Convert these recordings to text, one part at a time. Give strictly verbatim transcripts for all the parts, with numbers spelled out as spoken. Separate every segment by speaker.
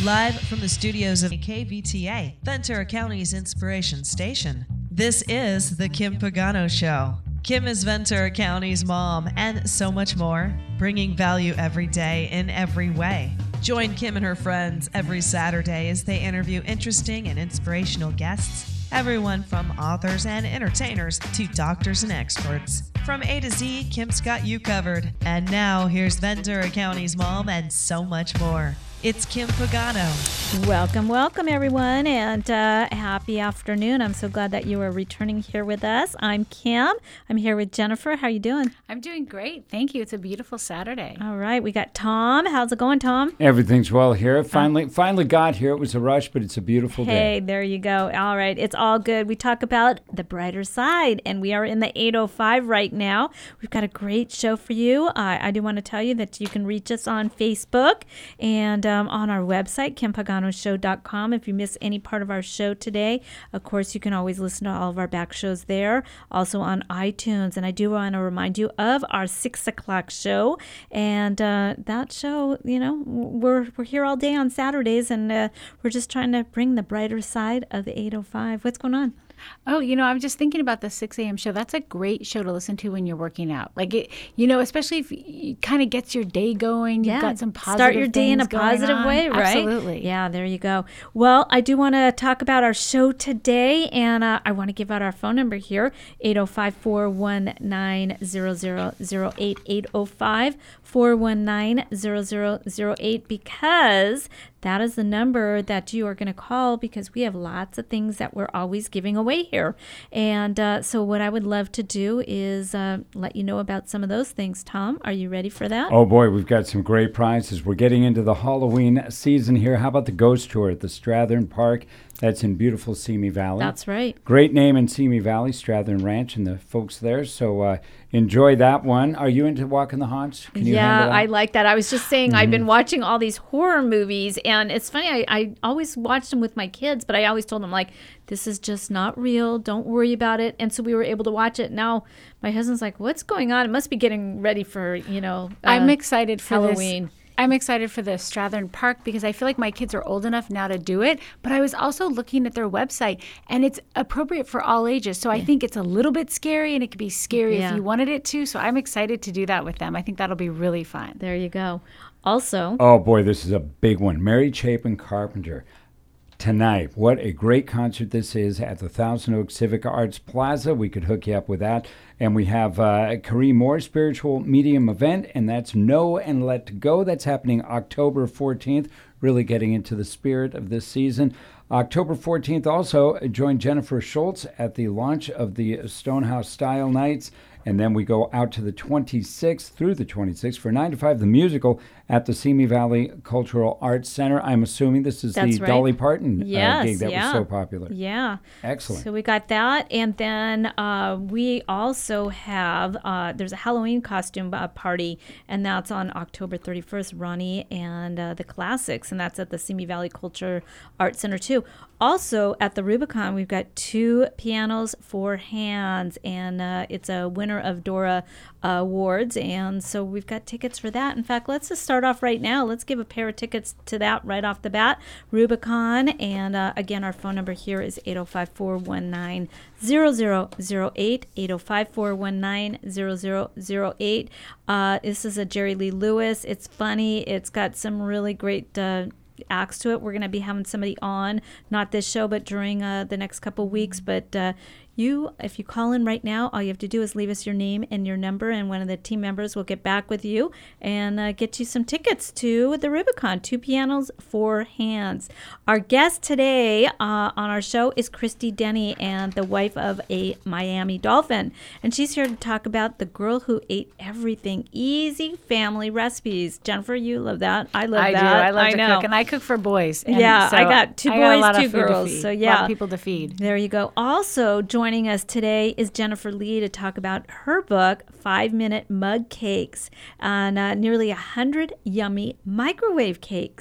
Speaker 1: Live from the studios of K V T A, Ventura County's inspiration station. This is The Kim Pagano Show. Kim is Ventura County's mom and so much more, bringing value every day in every way. Join Kim and her friends every Saturday as they interview interesting and inspirational guests, everyone from authors and entertainers to doctors and experts. From A to Z, Kim's got you covered. And now here's Ventura County's mom and so much more. It's Kim Pagano.
Speaker 2: Welcome, welcome, everyone, and uh, happy afternoon. I'm so glad that you are returning here with us. I'm Kim. I'm here with Jennifer. How are you doing?
Speaker 3: I'm doing great. Thank you. It's a beautiful Saturday.
Speaker 2: All right. We got Tom. How's it going, Tom?
Speaker 4: Everything's well here. Finally, uh, finally got here. It was a rush, but it's a beautiful
Speaker 2: hey,
Speaker 4: day.
Speaker 2: Hey, there you go. All right. It's all good. We talk about the brighter side, and we are in the eight oh five right now. We've got a great show for you. Uh, I do want to tell you that you can reach us on Facebook and Um, on our website, kim pagano show dot com. If you miss any part of our show today, of course, you can always listen to all of our back shows there. Also on iTunes. And I do want to remind you of our six o'clock show. And uh, that show, you know, we're we're here all day on Saturdays, and uh, we're just trying to bring the brighter side of the eight oh five. What's going on?
Speaker 3: Oh, you know, I'm just thinking about the six a.m. show. That's a great show to listen to when you're working out. Like, it, you know, especially if it kind of gets your day going. You've
Speaker 2: yeah.
Speaker 3: got some positive
Speaker 2: Start your day in a positive
Speaker 3: on.
Speaker 2: way, right?
Speaker 3: Absolutely.
Speaker 2: Yeah, there you go. Well, I do want to talk about our show today, and uh, I want to give out our phone number here, eight oh five, four one nine, zero zero zero eight, eight oh five, four one nine, zero zero zero eight, because that is the number that you are going to call, because we have lots of things that we're always giving away here. And uh, so what I would love to do is uh, let you know about some of those things. Tom, are you ready for that?
Speaker 4: Oh, boy, we've got some great prizes. We're getting into the Halloween season here. How about the ghost tour at the Strathern Park? That's in beautiful Simi Valley.
Speaker 2: That's right.
Speaker 4: Great name in Simi Valley, Strathern Ranch, and the folks there. So uh, enjoy that one. Are you into walking the haunts? Can you
Speaker 2: yeah,
Speaker 4: handle that?
Speaker 2: I like that. I was just saying, mm-hmm. I've been watching all these horror movies, and it's funny, I, I always watched them with my kids, but I always told them, like, this is just not real. Don't worry about it. And so we were able to watch it. Now my husband's like, what's going on? It must be getting ready for, you know, uh,
Speaker 3: I'm excited for
Speaker 2: Halloween.
Speaker 3: This. I'm excited for the Strathern Park because I feel like my kids are old enough now to do it. But I was also looking at their website, and it's appropriate for all ages. So I yeah. think it's a little bit scary, and it could be scary yeah. if you wanted it to. So I'm excited to do that with them. I think that'll be really fun.
Speaker 2: There you go. Also.
Speaker 4: Oh, boy, this is a big one. Mary Chapin Carpenter. Tonight, what a great concert this is at the Thousand Oaks Civic Arts Plaza. We could hook you up with that. And we have uh, Kareem Moore spiritual medium event, and that's Know and Let Go. That's happening October fourteenth, really getting into the spirit of this season. October fourteenth also, join Jennifer Schultz at the launch of the Stonehouse Style Nights. And then we go out to the twenty-sixth through the twenty-sixth for nine to five, the musical at the Simi Valley Cultural Arts Center. I'm assuming this is
Speaker 2: That's
Speaker 4: the
Speaker 2: right.
Speaker 4: Dolly Parton
Speaker 2: yes,
Speaker 4: uh, gig that
Speaker 2: yeah.
Speaker 4: was so popular.
Speaker 2: Yeah.
Speaker 4: Excellent.
Speaker 2: So we got that. And then uh, we also have, uh, there's a Halloween costume uh, party, and that's on October thirty-first, Ronnie and uh, the Classics, and that's at the Simi Valley Culture Arts Center too. Also, at the Rubicon, we've got two pianos for hands, and uh, it's a winner of Dora uh, Awards, and so we've got tickets for that. In fact, let's just start off right now. Let's give a pair of tickets to that right off the bat. Rubicon, and uh, again, our phone number here is eight oh five, four one nine, zero zero zero eight, eight oh five, four one nine, zero zero zero eight. Uh, this is a Jerry Lee Lewis. It's funny. It's got some really great uh acts to it. We're going to be having somebody on, not this show, but during uh, the next couple weeks. But uh, you, if you call in right now, all you have to do is leave us your name and your number, and one of the team members will get back with you and uh, get you some tickets to the Rubicon, two pianos, four hands. Our guest today uh, on our show is Christy Denny, and the wife of a Miami Dolphin. And she's here to talk about the girl who ate everything, easy family recipes. Jennifer, you love that. I love
Speaker 3: I
Speaker 2: that.
Speaker 3: do. I love
Speaker 2: I
Speaker 3: to
Speaker 2: know.
Speaker 3: cook, and I cook for boys. And
Speaker 2: yeah,
Speaker 3: so
Speaker 2: I got two
Speaker 3: I
Speaker 2: boys,
Speaker 3: got
Speaker 2: two girls. So yeah,
Speaker 3: a lot of people to feed.
Speaker 2: There you go. Also joining us today is Jennifer Lee to talk about her book, Five Minute Mug Cakes, and uh, nearly a hundred yummy microwave cakes.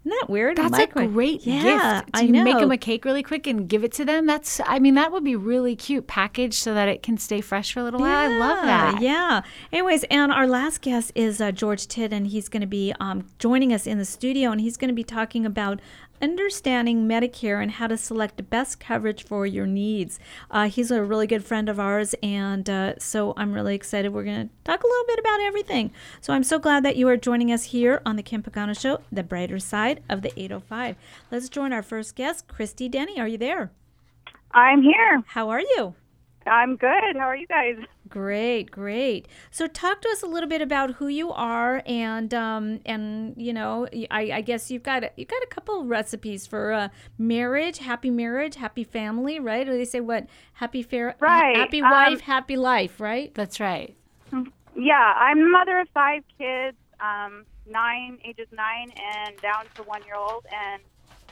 Speaker 2: Isn't that weird?
Speaker 3: That's
Speaker 2: Micro-
Speaker 3: a great
Speaker 2: yeah,
Speaker 3: gift. Do
Speaker 2: I
Speaker 3: you
Speaker 2: know.
Speaker 3: make them a cake really quick and give it to them? That's, I mean, that would be really cute. Packaged so that it can stay fresh for a little while. I love that.
Speaker 2: Yeah. Anyways, and our last guest is uh, George Tidd, and he's going to be um, joining us in the studio, and he's going to be talking about understanding Medicare and how to select the best coverage for your needs. Uh, he's a really good friend of ours, and uh, so I'm really excited. We're going to talk a little bit about everything. So I'm so glad that you are joining us here on the Kim Pagano Show, the brighter side of the eight oh five. Let's join our first guest, Christy Denny. Are you there?
Speaker 5: I'm here.
Speaker 2: How are you?
Speaker 5: I'm good. How are you guys?
Speaker 2: Great, great. So talk to us a little bit about who you are, and um, and you know, I, I guess you've got you've got a couple of recipes for uh, marriage, happy marriage, happy family, right? Or they say what? Happy fair,
Speaker 5: right.
Speaker 2: happy
Speaker 5: Um,
Speaker 2: wife, happy life, right?
Speaker 3: That's right.
Speaker 5: Yeah, I'm the mother of five kids, um, nine, ages nine, and down to one year old. And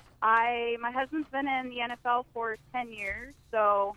Speaker 5: I, my husband's been in the N F L for ten years, so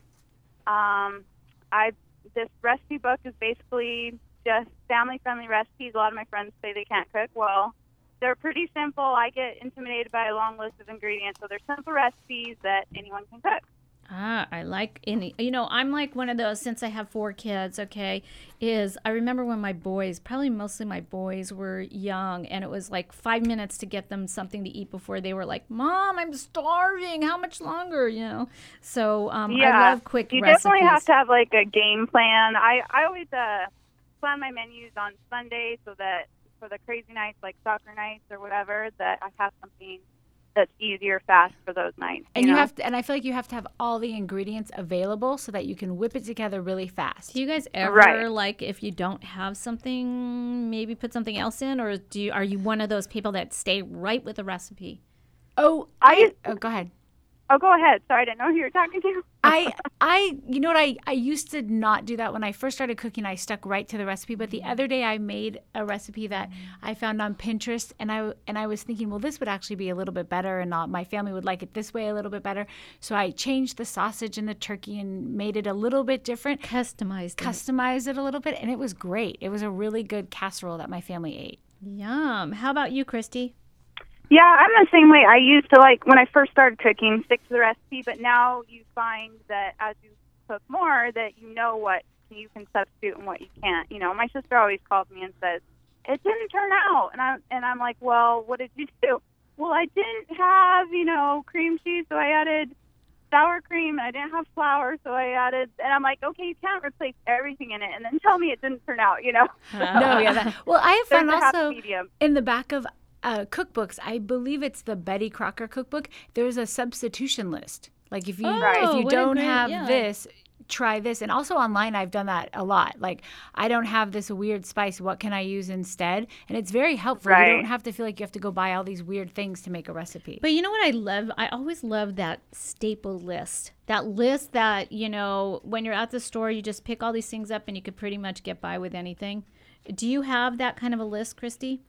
Speaker 5: um, I. This recipe book is basically just family-friendly recipes. A lot of my friends say they can't cook. Well, they're pretty simple. I get intimidated by a long list of ingredients, so they're simple recipes that anyone can cook.
Speaker 2: Ah, I like any, you know, I'm like one of those, since I have four kids, okay, is I remember when my boys, probably mostly my boys were young, and it was like five minutes to get them something to eat before they were like, Mom, I'm starving. How much longer, you know? So um,
Speaker 5: yeah,
Speaker 2: I love quick
Speaker 5: you
Speaker 2: recipes.
Speaker 5: definitely have to have like a game plan. I, I always uh, plan my menus on Sunday so that for the crazy nights like soccer nights or whatever, that I have something that's easier, fast for those nights.
Speaker 3: And you
Speaker 5: know?
Speaker 3: have to, and I feel like you have to have all the ingredients available so that you can whip it together really fast.
Speaker 2: Do you guys ever,
Speaker 5: Right.
Speaker 2: like, if you don't have something, maybe put something else in, or do you, are you one of those people that stay right with the recipe?
Speaker 3: Oh,
Speaker 5: I-
Speaker 3: I, oh, go ahead.
Speaker 5: Oh, go ahead. Sorry, I didn't know who you were talking to.
Speaker 3: I, I, you know what? I, I used to not do that when I first started cooking. I stuck right to the recipe. But the other day, I made a recipe that I found on Pinterest, and I, and I was thinking, well, this would actually be a little bit better, and not, my family would like it this way a little bit better. So I changed the sausage and the turkey and made it a little bit different,
Speaker 2: Customized it.
Speaker 3: customized it a little bit, and it was great. It was a really good casserole that my family ate.
Speaker 2: Yum. How about you, Christy?
Speaker 5: Yeah, I'm the same way. I used to, like, when I first started cooking, stick to the recipe, but now you find that as you cook more, that you know what you can substitute and what you can't. You know, my sister always calls me and says, it didn't turn out. And I'm, and I'm like, well, what did you do? Well, I didn't have, you know, cream cheese, so I added sour cream, and I didn't have flour, so I added, and I'm like, okay, you can't replace everything in it, and then tell me it didn't turn out, you know?
Speaker 3: No, yeah. That, well, I have
Speaker 5: There's
Speaker 3: found
Speaker 5: a happy
Speaker 3: also
Speaker 5: medium.
Speaker 3: in the back of uh, cookbooks, I believe it's the Betty Crocker cookbook, there's a substitution list. Like if you
Speaker 2: Oh,
Speaker 3: if you
Speaker 2: what a
Speaker 3: don't
Speaker 2: great-
Speaker 3: have
Speaker 2: yeah.
Speaker 3: this, try this. And also online, I've done that a lot. Like, I don't have this weird spice. What can I use instead? And it's very helpful. You
Speaker 5: Right.
Speaker 3: don't have to feel like you have to go buy all these weird things to make a recipe.
Speaker 2: But you know what I love? I always love that staple list. That list that, you know, when you're at the store, you just pick all these things up and you could pretty much get by with anything. Do you have that kind of a list, Christy?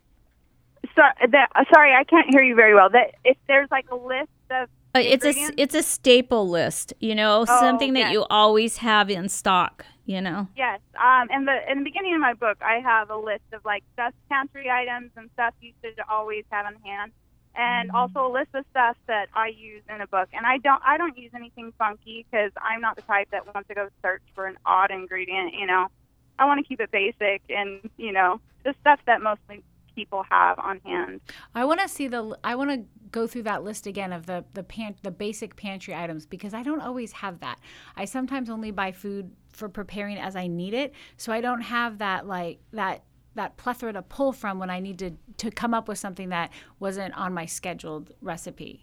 Speaker 5: So, that, uh, sorry, I can't hear you very well. That if there's like a list of
Speaker 2: Uh, it's a
Speaker 5: ingredients?
Speaker 2: it's a staple list, you know,
Speaker 5: Oh,
Speaker 2: something that
Speaker 5: yes.
Speaker 2: you always have in stock, you know.
Speaker 5: Yes. Um, in the in the beginning of my book, I have a list of like stuff, pantry items, and stuff you should always have on hand, and also a list of stuff that I use in a book. And I don't I don't use anything funky because I'm not the type that wants to go search for an odd ingredient. You know, I want to keep it basic and you know the stuff that mostly people have on hand.
Speaker 3: I want to see the. I want to go through that list again of the the pan, the basic pantry items because I don't always have that. I sometimes only buy food for preparing as I need it, so I don't have that like that that plethora to pull from when I need to to come up with something that wasn't on my scheduled recipe.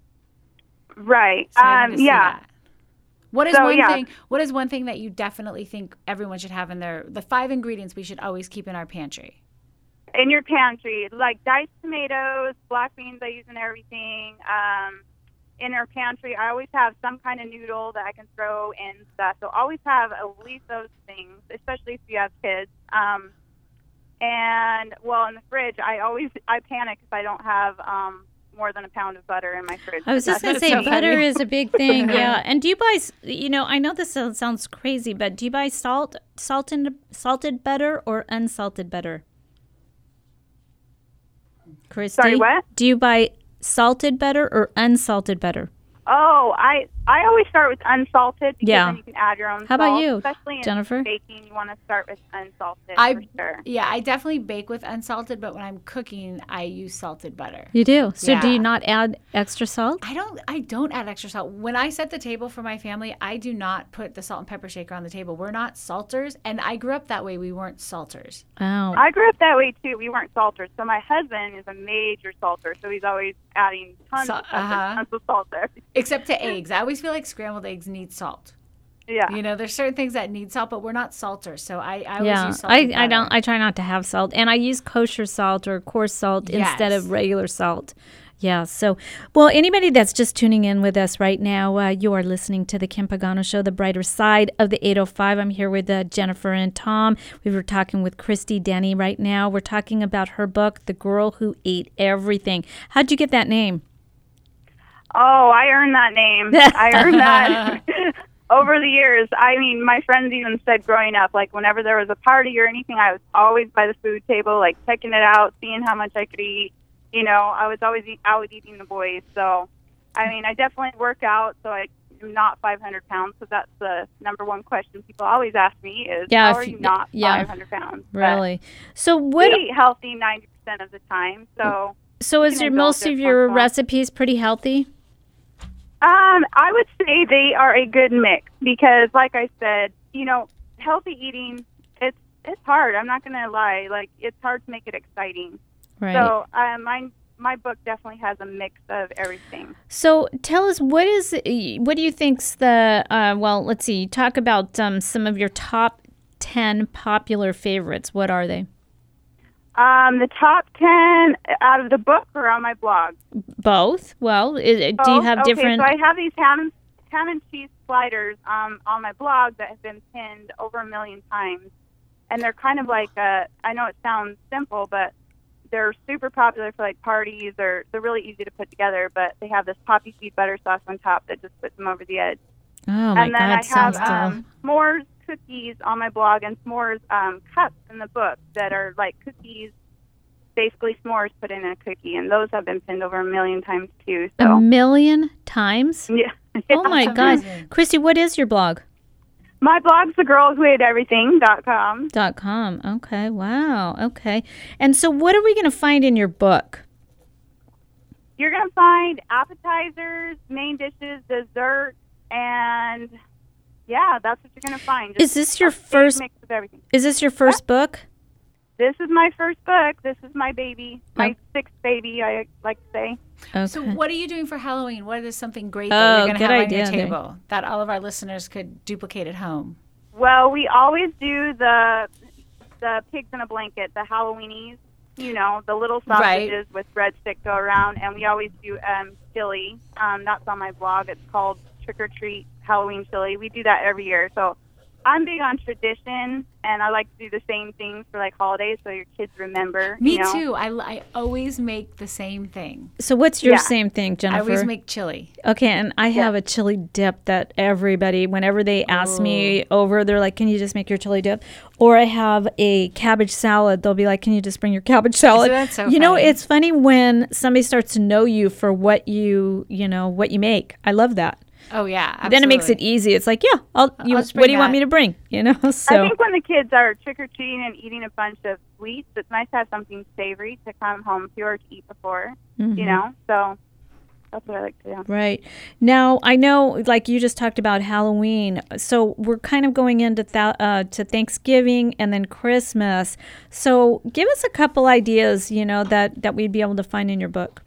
Speaker 5: Right.
Speaker 3: So I
Speaker 5: um,
Speaker 3: need to see
Speaker 5: yeah.
Speaker 3: that. What is
Speaker 5: So,
Speaker 3: one
Speaker 5: yeah.
Speaker 3: thing? What is one thing that you definitely think everyone should have in their the five ingredients we should always keep in our pantry?
Speaker 5: In your pantry, like diced tomatoes, black beans I use in everything. Um, in our pantry, I always have some kind of noodle that I can throw in stuff. So always have at least those things, especially if you have kids. Um, and, well, in the fridge, I always I panic if I don't have um, more than a pound of butter in my fridge.
Speaker 2: I was just going to say,
Speaker 3: so
Speaker 2: butter
Speaker 3: funny.
Speaker 2: is a big thing, yeah. And do you buy, s- you know, I know this sounds sounds crazy, but do you buy salt, salted, salted butter or unsalted butter? Christy?
Speaker 5: Sorry, what?
Speaker 2: Do you buy salted butter or unsalted butter?
Speaker 5: Oh, I I always start with unsalted because
Speaker 2: Yeah.
Speaker 5: then you can add your own
Speaker 2: How about
Speaker 5: salt.
Speaker 2: you,
Speaker 5: Especially in
Speaker 2: Jennifer?
Speaker 5: baking, you want to start with unsalted
Speaker 3: I
Speaker 5: for sure.
Speaker 3: yeah, I definitely bake with unsalted, but when I'm cooking, I use salted butter.
Speaker 2: You do. So do
Speaker 3: Yeah.
Speaker 2: you not add extra salt?
Speaker 3: I don't I don't add extra salt. When I set the table for my family, I do not put the salt and pepper shaker on the table. We're not salters, and I grew up that way. We weren't salters.
Speaker 2: Oh.
Speaker 5: I grew up that way too. We weren't salters. So my husband is a major salter, so he's always adding tons
Speaker 3: Sa-
Speaker 5: of stuff,
Speaker 3: uh-huh.
Speaker 5: tons of salt there.
Speaker 3: Except to eggs. I always feel like scrambled eggs need salt.
Speaker 5: Yeah.
Speaker 3: You know, there's certain things that need salt, but we're not salters. So I, I always
Speaker 2: Yeah,
Speaker 3: use
Speaker 2: I,
Speaker 3: salted
Speaker 2: I don't.
Speaker 3: butter.
Speaker 2: I try not to have salt, and I use kosher salt or coarse salt instead
Speaker 3: Yes.
Speaker 2: of regular salt. Yeah. So, well, anybody that's just tuning in with us right now, uh, you are listening to the Kim Pagano Show, the brighter side of the eight oh five. I'm here with uh, Jennifer and Tom. We were talking with Christy Denny right now. We're talking about her book, The Girl Who Ate Everything. How'd you get that name?
Speaker 5: Oh, I earned that name. I earned that over the years. I mean, my friends even said growing up, like whenever there was a party or anything, I was always by the food table, like checking it out, seeing how much I could eat. You know, I was always eat, out eating the boys. So, I mean, I definitely work out, so I am not five hundred pounds. So that's the number one question people always ask me is,
Speaker 2: Yeah,
Speaker 5: how
Speaker 2: if
Speaker 5: are
Speaker 2: you-
Speaker 5: you not
Speaker 2: yeah.
Speaker 5: five hundred pounds? But
Speaker 2: Really? So what?
Speaker 5: we eat healthy ninety percent of the time. So,
Speaker 2: So is
Speaker 5: can
Speaker 2: your
Speaker 5: indulge
Speaker 2: most
Speaker 5: us
Speaker 2: of your
Speaker 5: once in a while.
Speaker 2: recipes pretty healthy?
Speaker 5: Um, I would say they are a good mix because, like I said, you know, healthy eating, it's it's hard. I'm not going to lie. Like, it's hard to make it exciting.
Speaker 2: Right.
Speaker 5: So, uh, my my book definitely has a mix of everything.
Speaker 2: So tell us, what is what do you think's the uh, well? Let's see. Talk about um, some of your top ten popular favorites. What are they?
Speaker 5: Um, the top ten out of the book or on my blog?
Speaker 2: Both. Well, is, do you
Speaker 5: Both?
Speaker 2: have
Speaker 5: okay,
Speaker 2: different?
Speaker 5: So I have these ham and, ham and cheese sliders um, on my blog that have been pinned over a million times. And they're kind of like, a, I know it sounds simple, but they're super popular for like parties, or they're really easy to put together, but they have this poppy seed butter sauce on top that just puts them over the edge.
Speaker 2: Oh my
Speaker 5: and then
Speaker 2: God!
Speaker 5: I
Speaker 2: Sounds
Speaker 5: have
Speaker 2: cool.
Speaker 5: um, s'mores cookies on my blog and s'mores um, cups in the book that are like cookies, basically s'mores put in a cookie, and those have been pinned over a million times too.
Speaker 2: A
Speaker 5: So
Speaker 2: million times?
Speaker 5: yeah.
Speaker 2: Oh my
Speaker 3: That's
Speaker 2: God,
Speaker 3: amazing.
Speaker 2: Christy, what is your blog?
Speaker 5: My blog's the girl who ate everything dot com.
Speaker 2: Dot com. Okay. Wow. Okay. And so, what are we going to find in your book?
Speaker 5: You're going to find appetizers, main dishes, dessert, and yeah, that's what you're going to find.
Speaker 2: Is this your
Speaker 5: a big
Speaker 2: first?
Speaker 5: mix of everything?
Speaker 2: Is this your first book?
Speaker 5: This is my first book. This is my baby, my
Speaker 2: Oh.
Speaker 5: sixth baby, I like to say.
Speaker 2: Okay.
Speaker 3: So what are you doing for Halloween? What is something great
Speaker 2: Oh,
Speaker 3: that you're going to
Speaker 2: good
Speaker 3: have
Speaker 2: idea
Speaker 3: on
Speaker 2: there.
Speaker 3: your table that all of our listeners could duplicate at home?
Speaker 5: Well, we always do the the pigs in a blanket, the Halloweenies. You know, the little
Speaker 3: Right.
Speaker 5: sausages with breadstick go around, and we always do um, chili. Um, that's on my blog. It's called Trick or Treat Halloween Chili. We do that every year. So I'm big on tradition, and I like to do the same things for like holidays, so your kids remember.
Speaker 3: Me
Speaker 5: you know?
Speaker 3: too. I, I always make the same thing.
Speaker 2: So, what's your
Speaker 5: Yeah.
Speaker 2: same thing,
Speaker 3: I
Speaker 2: Jennifer?
Speaker 3: always make chili.
Speaker 2: Okay, and I have a chili dip that everybody, whenever they ask me over, they're like, "Can you just make your chili dip?" Or I have a cabbage salad. They'll be like, "Can you just bring your cabbage salad?"
Speaker 3: that so
Speaker 2: you know,
Speaker 3: funny?
Speaker 2: it's funny when somebody starts to know you for what you, you know, what you make. I love that.
Speaker 3: Oh yeah, absolutely.
Speaker 2: Then it makes it easy. It's like, yeah, I'll. You,
Speaker 3: I'll
Speaker 2: what
Speaker 3: just
Speaker 2: do you
Speaker 3: bring
Speaker 2: want
Speaker 3: that.
Speaker 2: me to bring? You know,
Speaker 5: I
Speaker 2: so
Speaker 5: think when the kids are trick or treating and eating a bunch of sweets, it's nice to have something savory to come home to or to eat before.
Speaker 2: Mhm.
Speaker 5: You know, so that's what I like to do.
Speaker 2: Right. Now, I know, like you just talked about Halloween. So we're kind of going into th- uh, to Thanksgiving and then Christmas. So give us a couple ideas, you know, that, that we'd be able to find in your book.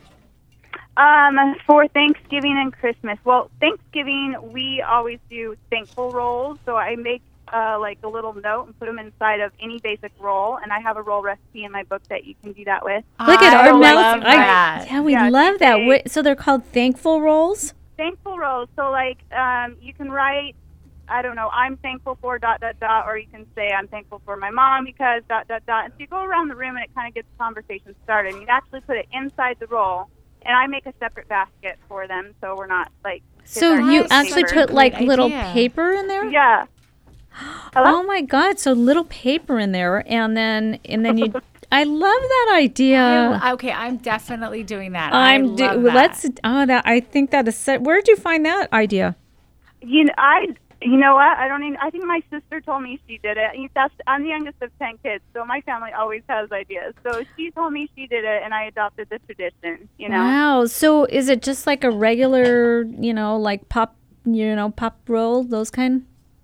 Speaker 5: Um, for Thanksgiving and Christmas. Well, Thanksgiving, we always do thankful rolls. So I make uh, like a little note and put them inside of any basic roll. And I have a roll recipe in my book that you can do that with.
Speaker 2: Look at
Speaker 3: I
Speaker 2: our
Speaker 3: love
Speaker 2: mouth. I-
Speaker 3: that.
Speaker 2: yeah, we
Speaker 5: Yeah,
Speaker 2: love that.
Speaker 5: they-
Speaker 2: Wait, so they're called thankful rolls?
Speaker 5: Thankful rolls. So like um, you can write, I don't know, I'm thankful for dot, dot, dot, or you can say I'm thankful for my mom because dot, dot, dot. And so you go around the room and it kind of gets the conversation started. And you actually put it inside the roll. And I make a separate basket for them, so we're not like. kids
Speaker 2: So
Speaker 5: aren't
Speaker 2: you
Speaker 5: getting
Speaker 2: actually
Speaker 5: paper.
Speaker 2: put like
Speaker 3: Great
Speaker 2: little
Speaker 3: idea.
Speaker 2: paper in there?
Speaker 5: Yeah. Hello?
Speaker 2: Oh my God! So little paper in there, and then and then you I love that idea.
Speaker 3: I, okay, I'm definitely doing that.
Speaker 2: I'm
Speaker 3: I
Speaker 2: do,
Speaker 3: love that.
Speaker 2: Let's. Oh, that I think that is. Set. Where did you find that idea?
Speaker 5: You know, I. You know what? I don't even. I think my sister told me she did it. That's, I'm the youngest of ten kids, so my family always has ideas. So she told me she did it, and I adopted the tradition. You know.
Speaker 2: Wow. So is it just like a regular, you know, like pop, you know, pop roll, those kind?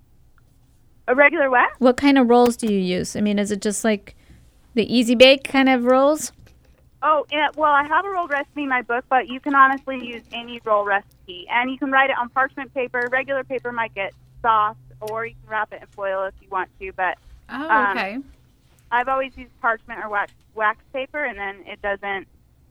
Speaker 5: A regular what?
Speaker 2: What kind of rolls do you use? I mean, is it just like the easy bake kind of rolls?
Speaker 5: Oh, yeah, well, I have a roll recipe in my book, but you can honestly use any roll recipe, and you can write it on parchment paper. Regular paper might get soft, or you can wrap it in foil if you want to. But
Speaker 3: Oh,
Speaker 5: um,
Speaker 3: okay.
Speaker 5: I've always used parchment or wax wax paper, and then it doesn't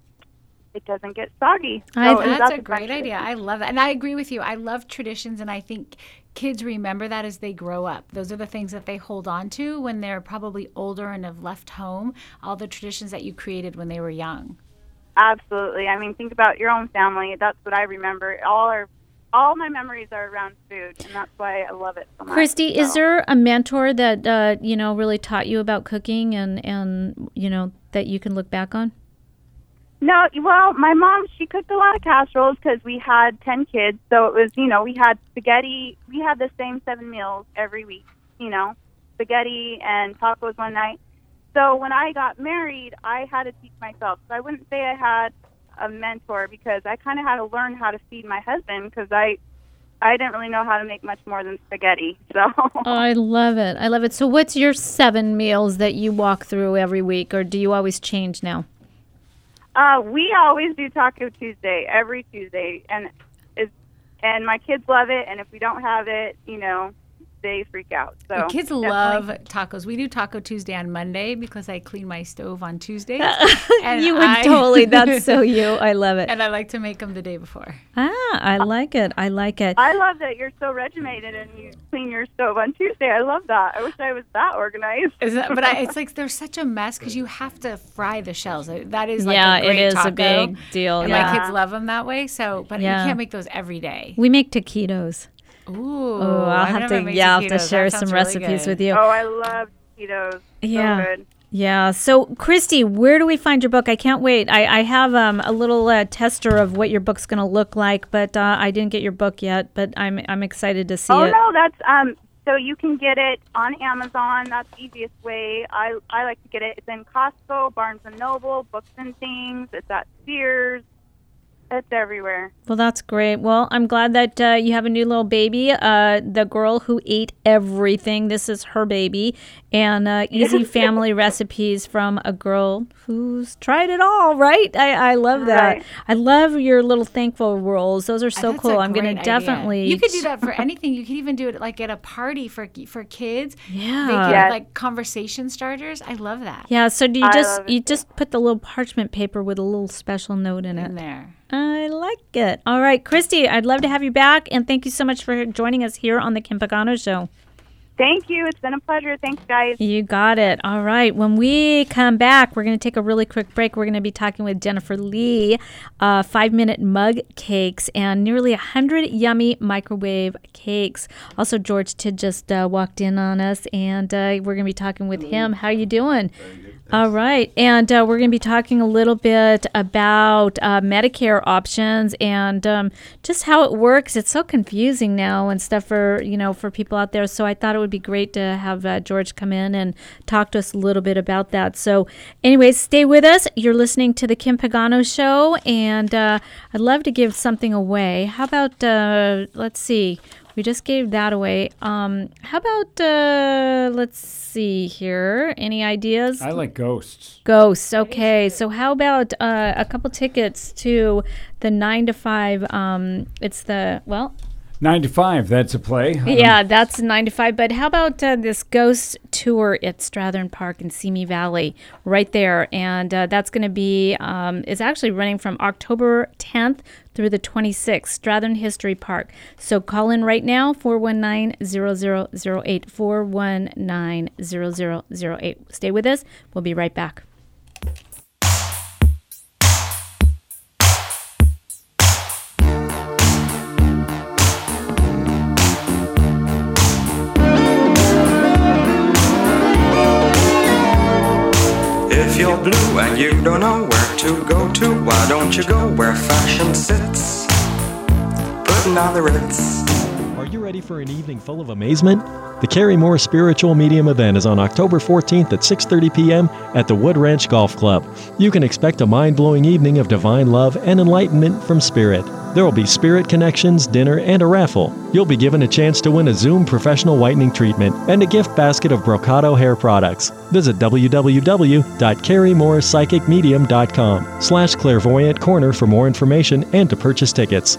Speaker 5: it doesn't get soggy.
Speaker 2: I-
Speaker 5: So
Speaker 3: That's
Speaker 5: that's
Speaker 3: a great idea. I love that. And I agree with you. I love traditions, and I think kids remember that as they grow up. Those are the things that they hold on to when they're probably older and have left home, all the traditions that you created when they were young.
Speaker 5: Absolutely. I mean, think about your own family. That's what I remember. All our all my memories are around food, and that's why I love it so much.
Speaker 2: Christy,
Speaker 5: so.
Speaker 2: is there a mentor that uh, you know really taught you about cooking and and you know that you can look back on?
Speaker 5: No, well, my mom, she cooked a lot of casseroles because we had ten kids. So it was, you know, we had spaghetti. We had the same seven meals every week, you know, spaghetti and tacos one night. So when I got married, I had to teach myself. So I wouldn't say I had a mentor because I kind of had to learn how to feed my husband because I, I didn't really know how to make much more than spaghetti. So
Speaker 2: Oh, I love it. I love it. So what's your seven meals that you walk through every week, or do you always change now?
Speaker 5: Uh, we always do Taco Tuesday every Tuesday, and it's, and my kids love it. And if we don't have it, you know, they freak out. So
Speaker 3: The kids
Speaker 5: definitely.
Speaker 3: love tacos. We do Taco Tuesday on Monday because I clean my stove on Tuesdays. And
Speaker 2: You would
Speaker 3: I-
Speaker 2: totally. That's so you. I love it.
Speaker 3: And I like to make them the day before.
Speaker 2: Ah, I like it. I like it.
Speaker 5: I love that you're so regimented and you clean your stove on Tuesday. I love that. I wish I was that organized.
Speaker 3: Is that, but I, it's like there's such a mess because you have to fry the shells. That is like
Speaker 2: Yeah,
Speaker 3: a great
Speaker 2: it is a
Speaker 3: taco.
Speaker 2: big deal.
Speaker 3: And
Speaker 2: Yeah.
Speaker 3: my kids love them that way. So, but
Speaker 2: Yeah.
Speaker 3: you can't make those every day.
Speaker 2: We make taquitos.
Speaker 3: Ooh,
Speaker 2: Oh, I'll
Speaker 3: I've
Speaker 2: have
Speaker 3: never
Speaker 2: to.
Speaker 3: made
Speaker 2: Yeah, I'll have to
Speaker 3: taquitos.
Speaker 2: share
Speaker 3: That
Speaker 2: some
Speaker 3: sounds really
Speaker 2: recipes
Speaker 3: good.
Speaker 2: with you.
Speaker 5: Oh, I love Tito's.
Speaker 2: Yeah.
Speaker 5: So good.
Speaker 2: Yeah. So, Christy, where do we find your book? I can't wait. I, I have um, a little uh, tester of what your book's going to look like, but uh, I didn't get your book yet. But I'm I'm excited to see
Speaker 5: Oh
Speaker 2: it.
Speaker 5: no, that's um. So you can get it on Amazon. That's the easiest way. I I like to get it. It's in Costco, Barnes and Noble, Books and Things. It's at Sears. It's everywhere.
Speaker 2: Well, that's great. Well, I'm glad that uh, you have a new little baby. Uh, the girl who ate everything. This is her baby. And uh, easy family recipes from a girl who's tried it all, right? I, I love that.
Speaker 5: Right.
Speaker 2: I love your little thankful rolls. Those are so
Speaker 3: That's
Speaker 2: cool.
Speaker 3: a
Speaker 2: I'm going
Speaker 3: great
Speaker 2: to
Speaker 3: idea.
Speaker 2: definitely.
Speaker 3: You could do that for anything. You could even do it like at a party for for kids.
Speaker 2: Yeah.
Speaker 3: They could
Speaker 5: Yes.
Speaker 3: like conversation starters. I love that.
Speaker 2: Yeah, so do you
Speaker 5: I
Speaker 2: just
Speaker 5: love it
Speaker 2: you
Speaker 5: too.
Speaker 2: just put the little parchment paper with a little special note in it.
Speaker 3: In there.
Speaker 2: I like it. All right, Christy, I'd love to have you back, and thank you so much for joining us here on the Kim Pagano Show.
Speaker 5: Thank you. It's been a pleasure. Thanks, guys.
Speaker 2: You got it. All right. When we come back, we're going to take a really quick break. We're going to be talking with Jennifer Lee, uh, five-minute mug cakes, and nearly one hundred yummy microwave cakes. Also, George Tidd just uh, walked in on us, and uh, we're going to be talking with him. How you doing? All right. And uh, we're going to be talking a little bit about uh, Medicare options and um, just how it works. It's so confusing now and stuff for, you know, for people out there. So I thought it would be great to have uh, George come in and talk to us a little bit about that. So anyways, stay with us. You're listening to the Kim Pagano Show, and uh, I'd love to give something away. How about, uh, let's see. We just gave that away. Um, how about, uh, let's see here. Any ideas?
Speaker 4: I like ghosts.
Speaker 2: Ghosts. Okay. So how about uh, a couple tickets to the nine to five? Um, it's the, well,
Speaker 4: Nine to five, that's a play.
Speaker 2: yeah, that's nine to five. But how about uh, this ghost tour at Strathern Park in Simi Valley, right there? And uh, that's going to be, um, it's actually running from October tenth through the twenty-sixth, Strathern History Park. So call in right now, four one nine, zero zero zero eight, four one nine, zero zero zero eight. Stay with us. We'll be right back.
Speaker 6: If If you're blue and you don't know where to go to, why don't you go where fashion sits, putting on the Ritz.
Speaker 7: Are you ready for an evening full of amazement? The Carrie Moore Spiritual Medium event is on October fourteenth at six thirty p.m. at the Wood Ranch Golf Club. You can expect a mind-blowing evening of divine love and enlightenment from Spirit. There will be spirit connections, dinner, and a raffle. You'll be given a chance to win a Zoom professional whitening treatment and a gift basket of Brocado hair products. Visit w w w dot carrie moore psychic medium dot com slash clairvoyant corner for more information and to purchase tickets.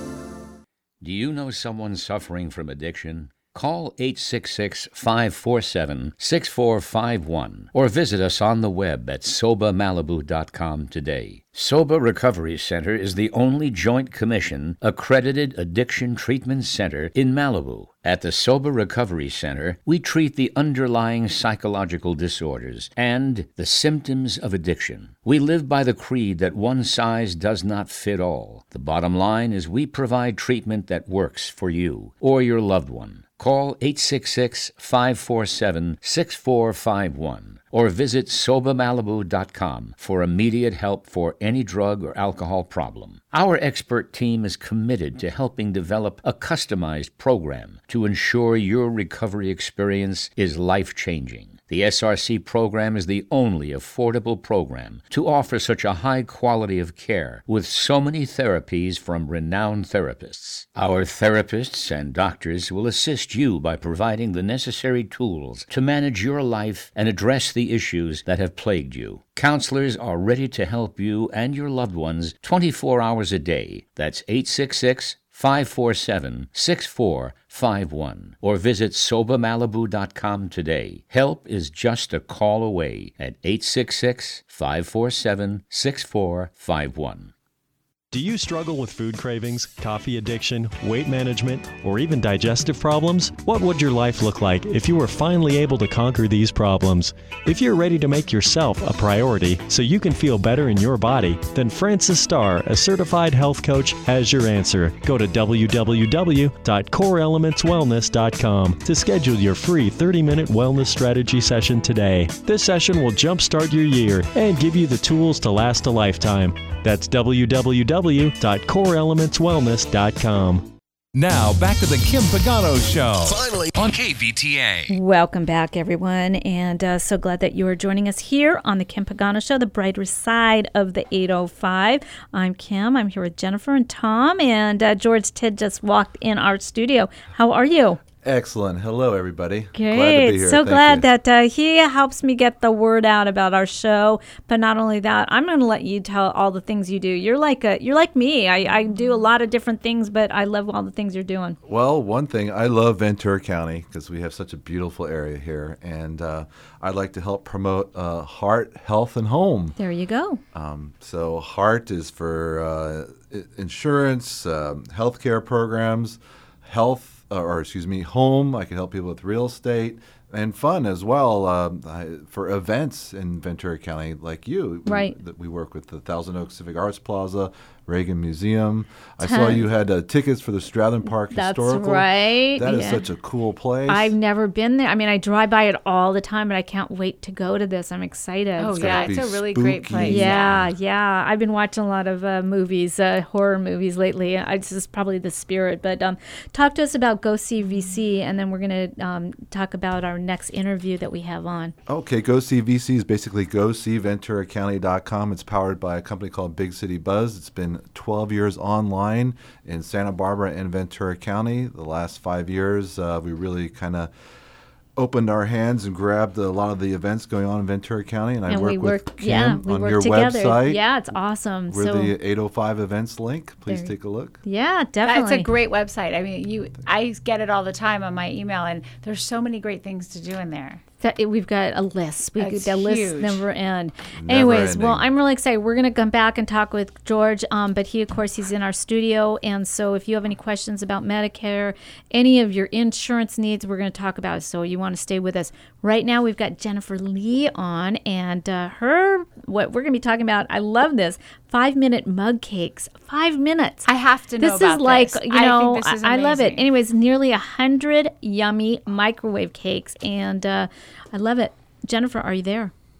Speaker 8: Do you know someone suffering from addiction? Call eight six six, five four seven, six four five one or visit us on the web at soba malibu dot com today. Soba Recovery Center is the only Joint Commission accredited addiction treatment center in Malibu. At the Soba Recovery Center, we treat the underlying psychological disorders and the symptoms of addiction. We live by the creed that one size does not fit all. The bottom line is we provide treatment that works for you or your loved one. Call eight six six, five four seven, six four five one or visit soba malibu dot com for immediate help for any drug or alcohol problem. Our expert team is committed to helping develop a customized program to ensure your recovery experience is life-changing. The S R C program is the only affordable program to offer such a high quality of care with so many therapies from renowned therapists. Our therapists and doctors will assist you by providing the necessary tools to manage your life and address the issues that have plagued you. Counselors are ready to help you and your loved ones twenty-four hours a day. That's eight six six, five four seven, six four five one or visit soba malibu dot com today. Help is just a call away at eight six six, five four seven, six four five one.
Speaker 7: Do you struggle with food cravings, coffee addiction, weight management, or even digestive problems? What would your life look like if you were finally able to conquer these problems? If you're ready to make yourself a priority so you can feel better in your body, then Francis Starr, a certified health coach, has your answer. Go to w w w dot core elements wellness dot com to schedule your free thirty-minute wellness strategy session today. This session will jumpstart your year and give you the tools to last a lifetime. That's w w w dot core elements wellness dot com.
Speaker 9: Now, back to the Kim Pagano Show.
Speaker 10: Finally, on K V T A.
Speaker 2: Welcome back, everyone, and uh, so glad that you are joining us here on the Kim Pagano Show, the brighter side of the eight oh five. I'm Kim. I'm here with Jennifer and Tom, and uh, George Ted just walked in our studio. How are you?
Speaker 11: Excellent. Hello, everybody.
Speaker 2: Great.
Speaker 11: Glad to be here.
Speaker 2: So
Speaker 11: Thank
Speaker 2: glad
Speaker 11: you.
Speaker 2: that uh, he helps me get the word out about our show. But not only that, I'm going to let you tell all the things you do. You're like a, you're like me. I, I do a lot of different things, but I love all the things you're doing.
Speaker 11: Well, one thing, I love Ventura County because we have such a beautiful area here. And uh, I'd like to help promote uh, heart, health, and home.
Speaker 2: There you go.
Speaker 11: Um, so heart is for uh, insurance, um, healthcare programs, health, Uh, or excuse me, home. I can help people with real estate and fun as well um, I, for events in Ventura County like you.
Speaker 2: Right.
Speaker 11: We, that we work with the Thousand Oaks Civic Arts Plaza, Reagan Museum. I saw you had uh, tickets for the Strathern Park
Speaker 2: That's
Speaker 11: Historical.
Speaker 2: right.
Speaker 11: That is
Speaker 2: yeah.
Speaker 11: such a cool place.
Speaker 2: I've never been there. I mean, I drive by it all the time, but I can't wait to go to this. I'm excited.
Speaker 3: Oh,
Speaker 11: It's
Speaker 3: yeah.
Speaker 11: gonna
Speaker 3: It's
Speaker 11: be
Speaker 3: a really great
Speaker 11: spooky.
Speaker 3: place.
Speaker 2: Yeah, yeah. I've been watching a lot of uh, movies, uh, horror movies lately. I, this is probably the spirit. But um, talk to us about Go See V C, and then we're going to um, talk about our next interview that we have on.
Speaker 11: Okay, Go See V C is basically go see ventura county dot com. It's powered by a company called Big City Buzz. It's been twelve years online in Santa Barbara and Ventura County. The last five years, uh, we really kind of opened our hands and grabbed a lot of the events going on in Ventura County. And,
Speaker 2: And
Speaker 11: I work
Speaker 2: we
Speaker 11: with
Speaker 2: work,
Speaker 11: Kim
Speaker 2: yeah, we
Speaker 11: on
Speaker 2: work
Speaker 11: your
Speaker 2: together.
Speaker 11: website.
Speaker 2: Yeah, it's awesome.
Speaker 11: We're
Speaker 2: so,
Speaker 11: the eight oh five events link. Please
Speaker 2: There-
Speaker 11: take a look.
Speaker 2: yeah, definitely.
Speaker 3: That's a great website. I mean, you. I get it all the time on my email, and there's so many great things to do in there.
Speaker 2: That, we've got a list. We
Speaker 3: It's
Speaker 2: the list
Speaker 3: huge.
Speaker 2: never end.
Speaker 11: Never
Speaker 2: Anyways, well,
Speaker 11: ending.
Speaker 2: I'm really excited. We're going to come back and talk with George, um, but he, of course, he's in our studio. And so if you have any questions about Medicare, any of your insurance needs, we're going to talk about it. So you want to stay with us. Right now, we've got Jennifer Lee on, and uh, her, what we're going to be talking about, I love this, five-minute mug cakes. Five minutes.
Speaker 3: I have to know
Speaker 2: This
Speaker 3: about
Speaker 2: is like,
Speaker 3: this.
Speaker 2: you
Speaker 3: I
Speaker 2: know,
Speaker 3: think this is
Speaker 2: I, I love it.
Speaker 3: amazing.
Speaker 2: Anyways, nearly a hundred yummy microwave cakes, and uh, I love it. Jennifer, are you there?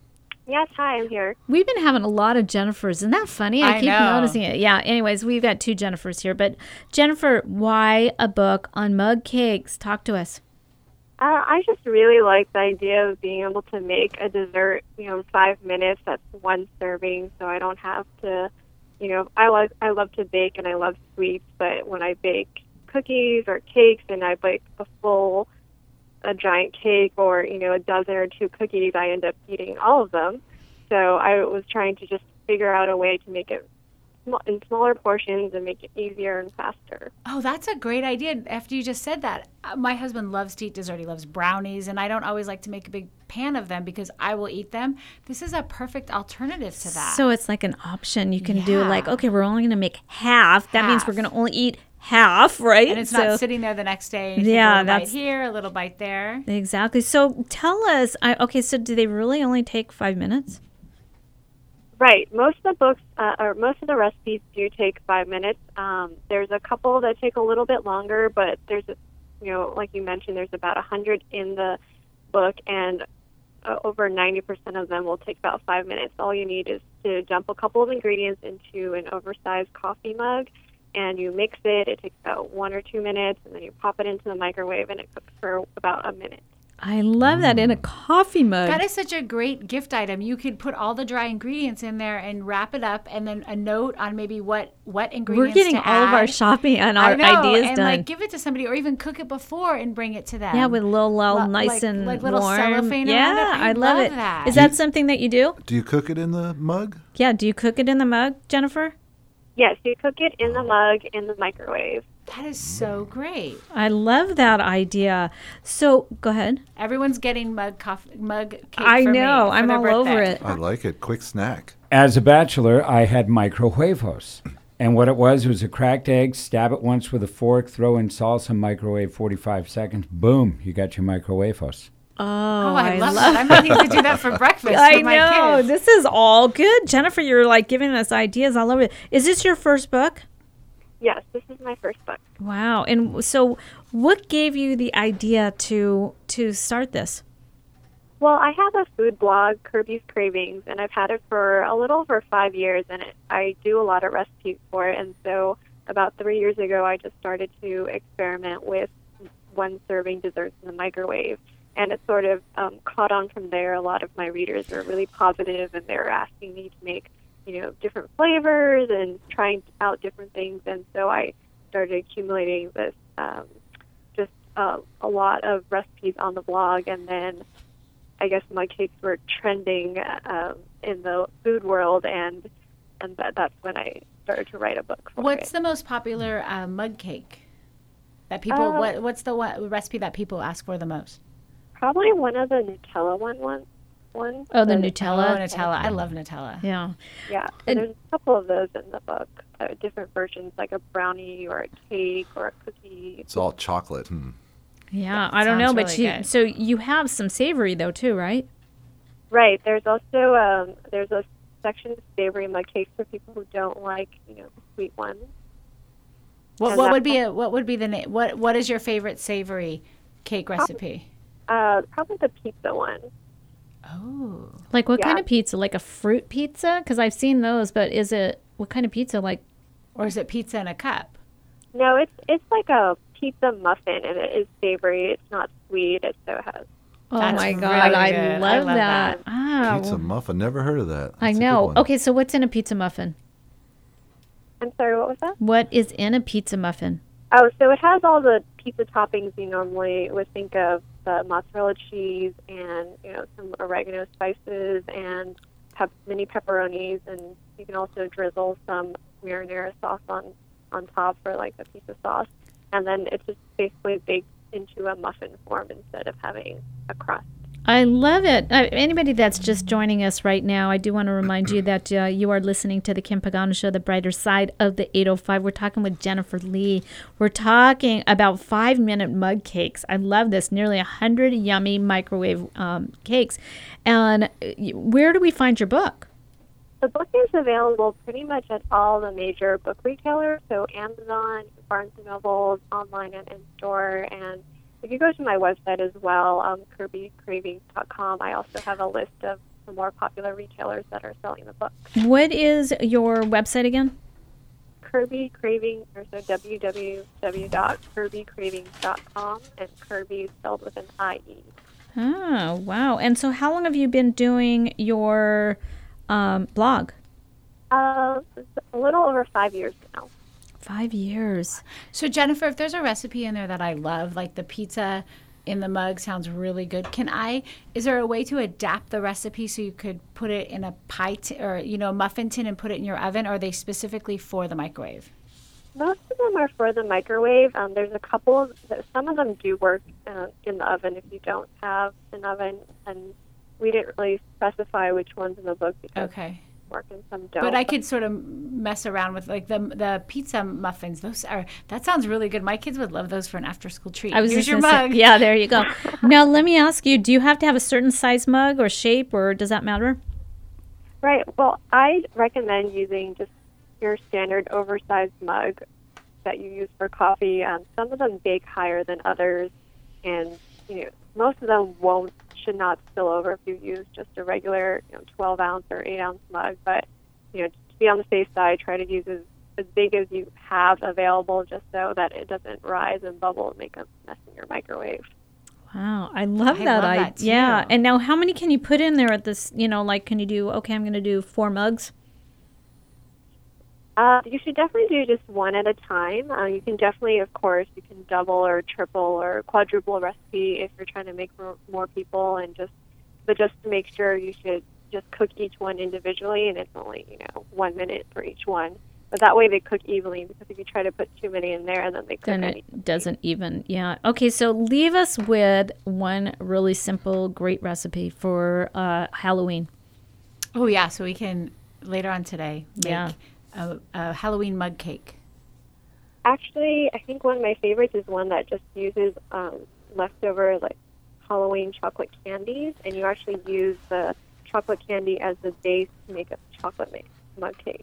Speaker 12: Yes, hi, I'm here.
Speaker 2: We've been having a lot of Jennifers. Isn't that funny? I,
Speaker 3: I
Speaker 2: keep
Speaker 3: know.
Speaker 2: noticing it. Yeah, anyways, we've got two Jennifers here. But Jennifer, why a book on mug cakes? Talk to us.
Speaker 12: Uh, I just really like the idea of being able to make a dessert, you know, in five minutes. That's one serving, so I don't have to, you know, I love, I love to bake and I love sweets, but when I bake cookies or cakes and I bake a full, a giant cake or, you know, a dozen or two cookies, I end up eating all of them. So I was trying to just figure out a way to make it in smaller portions and make it easier and faster.
Speaker 3: Oh, that's a great idea. After you just said that, uh, my husband loves to eat dessert. He loves brownies, and I don't always like to make a big pan of them because I will eat them. This is a perfect alternative to that.
Speaker 2: So it's like an option. You can do
Speaker 3: Yeah.
Speaker 2: like, okay, we're only going to make half. That means
Speaker 3: Half.
Speaker 2: we're going to only eat half, right?
Speaker 3: And it's
Speaker 2: So-
Speaker 3: not sitting there the next day. And you
Speaker 2: Yeah,
Speaker 3: take a little
Speaker 2: that's-
Speaker 3: bite here, a little bite there.
Speaker 2: Exactly. So tell us, I, okay, so do they really only take five minutes?
Speaker 12: Right. Most of the books, uh, or most of the recipes do take five minutes. Um, there's a couple that take a little bit longer, but there's, a, you know, like you mentioned, there's about a hundred in the book, and uh, over ninety percent of them will take about five minutes. All you need is to dump a couple of ingredients into an oversized coffee mug, and you mix it. It takes about one or two minutes, and then you pop it into the microwave, and it cooks for about a minute.
Speaker 2: I love that in a coffee mug.
Speaker 3: That is such a great gift item. You could put all the dry ingredients in there and wrap it up, and then a note on maybe what what
Speaker 2: We're
Speaker 3: ingredients
Speaker 2: getting
Speaker 3: to
Speaker 2: all of our
Speaker 3: add.
Speaker 2: shopping and
Speaker 3: I
Speaker 2: our
Speaker 3: know,
Speaker 2: ideas
Speaker 3: and
Speaker 2: done.
Speaker 3: like give it to somebody, or even cook it before and bring it to them.
Speaker 2: Yeah, with a little, little
Speaker 3: Lo-
Speaker 2: nice
Speaker 3: like-
Speaker 2: and
Speaker 3: like little
Speaker 2: warm.
Speaker 3: cellophane
Speaker 2: yeah,
Speaker 3: around it. I
Speaker 2: I love,
Speaker 3: love
Speaker 2: it.
Speaker 3: that.
Speaker 2: Is that something that you do?
Speaker 11: Do you cook it in the mug?
Speaker 2: Yeah, do you cook it in the mug, Jennifer?
Speaker 12: Yes, you cook it in the mug in the microwave.
Speaker 3: That is so great.
Speaker 2: I love that idea. So go ahead.
Speaker 3: Everyone's getting mug coffee, mug cake
Speaker 2: I
Speaker 3: for me
Speaker 2: know.
Speaker 3: for
Speaker 2: I'm
Speaker 3: their
Speaker 2: all over
Speaker 3: birthday.
Speaker 2: it.
Speaker 11: I like it. Quick snack.
Speaker 4: As a bachelor, I had microhuevos. And what it was, it was a cracked egg, stab it once with a fork, throw in salsa, microwave forty-five seconds. Boom, you got your microhuevos.
Speaker 2: Oh,
Speaker 3: Oh, I, love that. I might need to do that for breakfast
Speaker 2: I
Speaker 3: with my
Speaker 2: know.
Speaker 3: kids.
Speaker 2: This is all good. Jennifer, you're like giving us ideas all over it. Is this your first book?
Speaker 12: Yes, this is my first book.
Speaker 2: Wow. And so what gave you the idea to to start this?
Speaker 12: Well, I have a food blog, Kirby's Cravings, and I've had it for a little over five years, and it, I do a lot of recipes for it. And so about three years ago, I just started to experiment with one-serving desserts in the microwave, and it sort of um, caught on from there. A lot of my readers are really positive, and they're asking me to make, you know, different flavors and trying out different things. And so I started accumulating this, um, just uh, a lot of recipes on the blog, and then I guess my cakes were trending um, in the food world, and and that, that's when I started to write a book for
Speaker 3: What's
Speaker 12: it.
Speaker 3: the most popular uh, mug cake that people?
Speaker 12: Uh,
Speaker 3: what What's the what, recipe that people ask for the most?
Speaker 12: Probably one of the Nutella one, one, one.
Speaker 2: Oh, the
Speaker 3: Oh,
Speaker 2: Nutella.
Speaker 3: Nutella. I love Nutella.
Speaker 2: Yeah.
Speaker 12: Yeah, so
Speaker 2: And-
Speaker 12: there's a couple of those in the book, uh, different versions, like a brownie or a cake or a cookie.
Speaker 11: It's all chocolate. Hmm.
Speaker 2: Yeah, I don't know,
Speaker 3: sounds
Speaker 2: but
Speaker 3: really
Speaker 2: you
Speaker 3: good.
Speaker 2: so you have some savory though too, right?
Speaker 12: Right. There's also um, there's a section of savory mug cakes for people who don't like, you know, the sweet ones.
Speaker 3: What
Speaker 12: And
Speaker 3: What
Speaker 12: that-
Speaker 3: would be a What would be the name? What What is your favorite savory cake recipe?
Speaker 12: Uh, probably the pizza one.
Speaker 3: Oh,
Speaker 2: Like what kind
Speaker 12: Yeah.
Speaker 2: of pizza? Like a fruit pizza? Because I've seen those, but is it what kind of pizza? Like
Speaker 3: or is it pizza in a cup?
Speaker 12: No, it's it's like a pizza muffin, and it is savory. It's not sweet. It so has.
Speaker 2: oh
Speaker 3: That's
Speaker 2: my
Speaker 3: really
Speaker 2: god, I
Speaker 3: good.
Speaker 2: love,
Speaker 3: I love
Speaker 2: that. Ah,
Speaker 11: Pizza
Speaker 2: well,
Speaker 11: muffin. Never heard of that.
Speaker 2: I
Speaker 11: That's a good
Speaker 2: know.
Speaker 11: one.
Speaker 2: Okay, so what's in a pizza muffin?
Speaker 12: I'm sorry, what was that?
Speaker 2: What is in a pizza muffin?
Speaker 12: Oh, so it has all the pizza toppings you normally would think of: the mozzarella cheese and, you know, some oregano spices and pep- mini pepperonis, and you can also drizzle some marinara sauce on on top for like a pizza sauce, and then it's just basically baked into a muffin form instead of having a crust.
Speaker 2: I love it. Uh, anybody that's just joining us right now, I do want to remind you that uh, you are listening to the Kim Pagano Show, the brighter side of the eight oh five. We're talking with Jennifer Lee. We're talking about five-minute mug cakes. I love this. Nearly one hundred yummy microwave um, cakes. And uh, where do we find your book?
Speaker 12: The book is available pretty much at all the major book retailers, so Amazon, Barnes and Noble, online and in-store, and if you go to my website as well, um, kirby cravings dot com, I also have a list of the more popular retailers that are selling the book.
Speaker 2: What is your website again?
Speaker 12: Kirby Cravings, or so w w w dot kirby cravings dot com, and Kirby is spelled with an I E.
Speaker 2: Oh, wow. And so how long have you been doing your um, blog?
Speaker 12: Uh, a little over five years now.
Speaker 2: Five years.
Speaker 3: So, Jennifer, if there's a recipe in there that I love, like the pizza in the mug sounds really good, can I, is there a way to adapt the recipe so you could put it in a pie t- or, you know, muffin tin and put it in your oven, or are they specifically for the microwave?
Speaker 12: Most of them are for the microwave. Um, there's a couple of, some of them do work uh, in the oven if you don't have an oven, and we didn't really specify which ones in the book because
Speaker 3: okay.
Speaker 12: work and some don't.
Speaker 3: But I could sort of mess around with like the the pizza muffins. Those are, that sounds really good. My kids would love those for an after school treat.
Speaker 2: I was
Speaker 3: Here's
Speaker 2: just
Speaker 3: your
Speaker 2: gonna
Speaker 3: mug.
Speaker 2: Say, yeah, there you go. Now let me ask you, do you have to have a certain size mug or shape, or does that matter?
Speaker 12: Right. Well, I recommend using just your standard oversized mug that you use for coffee. Um, some of them bake higher than others, and you know most of them won't should not spill over if you use just a regular, you know, twelve ounce or eight ounce mug. But you know, to be on the safe side, try to use as, as big as you have available, just so that it doesn't rise and bubble and make a mess in your microwave.
Speaker 2: Wow, I love
Speaker 3: I
Speaker 2: that.
Speaker 3: love
Speaker 2: I
Speaker 3: that too.
Speaker 2: yeah. And now, how many can you put in there at this? You know, like, can you do? Okay, I'm going to do four mugs.
Speaker 12: Uh, you should definitely do just one at a time. Uh, you can definitely, of course, you can double or triple or quadruple a recipe if you're trying to make more, more people, and just, but just to make sure, you should just cook each one individually, and it's only, you know, one minute for each one. But that way they cook evenly, because if you try to put too many in there, then they cook.
Speaker 2: Then it doesn't even. Yeah. Okay. So leave us with one really simple, great recipe for uh, Halloween.
Speaker 3: Oh yeah, so we can later on today make
Speaker 2: Yeah.
Speaker 3: a, a Halloween mug cake.
Speaker 12: Actually, I think one of my favorites is one that just uses um, leftover like Halloween chocolate candies, and you actually use the chocolate candy as the base to make a chocolate mix mug cake.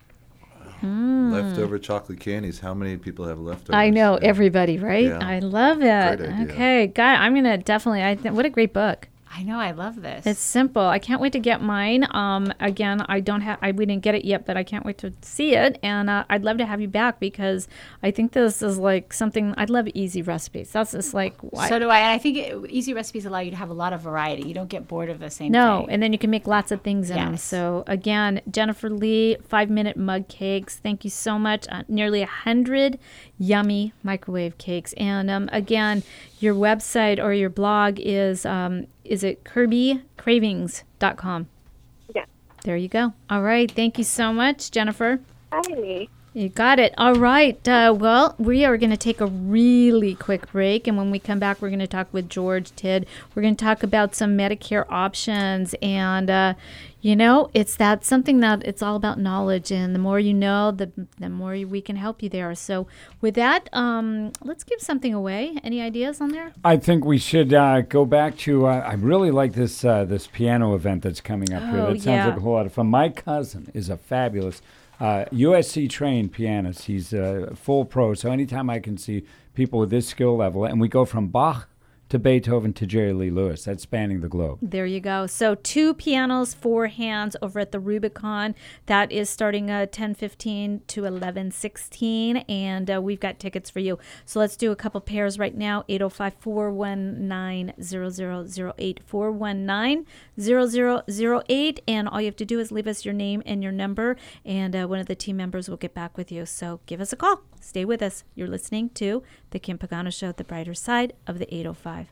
Speaker 2: Mm.
Speaker 11: Leftover chocolate candies. How many people have leftovers?
Speaker 2: I know,
Speaker 11: Yeah.
Speaker 2: everybody, right?
Speaker 11: Yeah.
Speaker 2: I love it.
Speaker 11: Great idea.
Speaker 2: Okay, guy, I'm gonna definitely. I th- what a great book.
Speaker 3: I know, I love this.
Speaker 2: It's simple. I can't wait to get mine. Um, again, I don't have. I we didn't get it yet, but I can't wait to see it. And uh, I'd love to have you back, because I think this is like something. I'd love easy recipes. That's just like. Why.
Speaker 3: So do I. And I think it, easy recipes allow you to have a lot of variety. You don't get bored of the same
Speaker 2: No,
Speaker 3: thing.
Speaker 2: and then you can make lots of things in them.
Speaker 3: Yes.
Speaker 2: So again, Jennifer Lee, five minute mug cakes. Thank you so much. Uh, nearly a hundred yummy microwave cakes. And um, again, your website or your blog is um, is it kirby cravings dot com?
Speaker 12: Yeah.
Speaker 2: There you go. All right. Thank you so much, Jennifer.
Speaker 12: Having me.
Speaker 2: You got it. All right. Uh, well, we are going to take a really quick break. And when we come back, we're going to talk with George Tidd. We're going to talk about some Medicare options. And, uh, you know, it's that something that it's all about knowledge. And the more you know, the, the more we can help you there. So with that, um, let's give something away. Any ideas on there?
Speaker 4: I think we should uh, go back to, uh, I really like this uh, this piano event that's coming up here.
Speaker 2: Oh,
Speaker 4: That sounds
Speaker 2: yeah.
Speaker 4: like a whole lot of fun. My cousin is a fabulous uh, U S C trained pianist. He's a full pro, so anytime I can see people with this skill level, and we go from Bach to Beethoven to Jerry Lee Lewis. That's spanning the globe.
Speaker 2: There you go. So two pianos, four hands over at the Rubicon. That is starting uh, ten fifteen to eleven sixteen, and uh, we've got tickets for you. So let's do a couple pairs right now. eight oh five, four one nine, zero zero zero eight, four one nine, zero zero zero eight, and all you have to do is leave us your name and your number, and uh, one of the team members will get back with you. So give us a call. Stay with us. You're listening to The Kim Pagano Show, the brighter side of the eight oh five.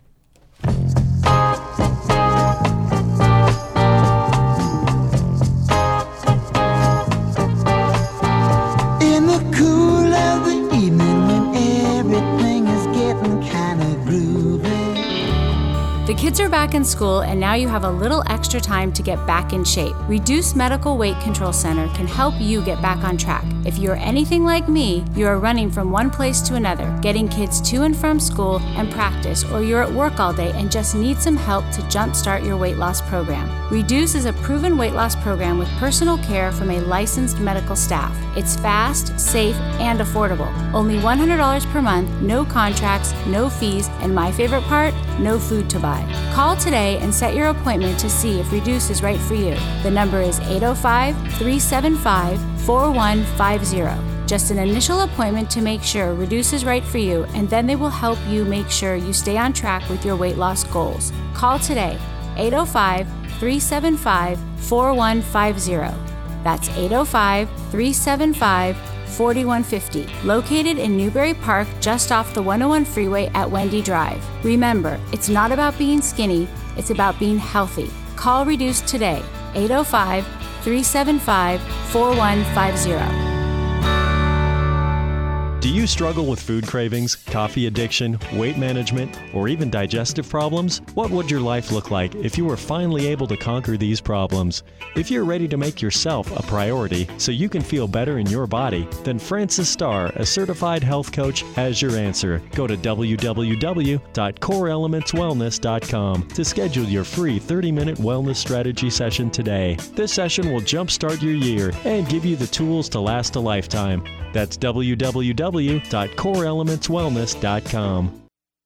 Speaker 13: In the cool of the evening when everything is getting kind of groovy.
Speaker 3: The kids are back in school, and now you have a little extra time to get back in shape. Reduced Medical Weight Control Center can help you get back on track. If you're anything like me, you are running from one place to another, getting kids to and from school and practice, or you're at work all day and just need some help to jumpstart your weight loss program. Reduce is a proven weight loss program with personal care from a licensed medical staff. It's fast, safe, and affordable. Only one hundred dollars per month, no contracts, no fees, and my favorite part, no food to buy. Call today and set your appointment to see if Reduce is right for you. The number is eight oh five, three seven five, four one five zero. Just an initial appointment to make sure Reduce is right for you, and then they will help you make sure you stay on track with your weight loss goals. Call today, eight oh five, three seven five, four one five zero. That's eight oh five, three seven five, four one five zero. Located in Newbury Park, just off the one oh one freeway at Wendy Drive. Remember, it's not about being skinny, it's about being healthy. Call Reduce today, eight oh five, three seven five, four one five zero.
Speaker 7: Do you struggle with food cravings, coffee addiction, weight management, or even digestive problems? What would your life look like if you were finally able to conquer these problems? If you're ready to make yourself a priority so you can feel better in your body, then Francis Starr, a certified health coach, has your answer. Go to w w w dot core elements wellness dot com to schedule your free thirty-minute wellness strategy session today. This session will jumpstart your year and give you the tools to last a lifetime. That's w w w dot core elements wellness dot com.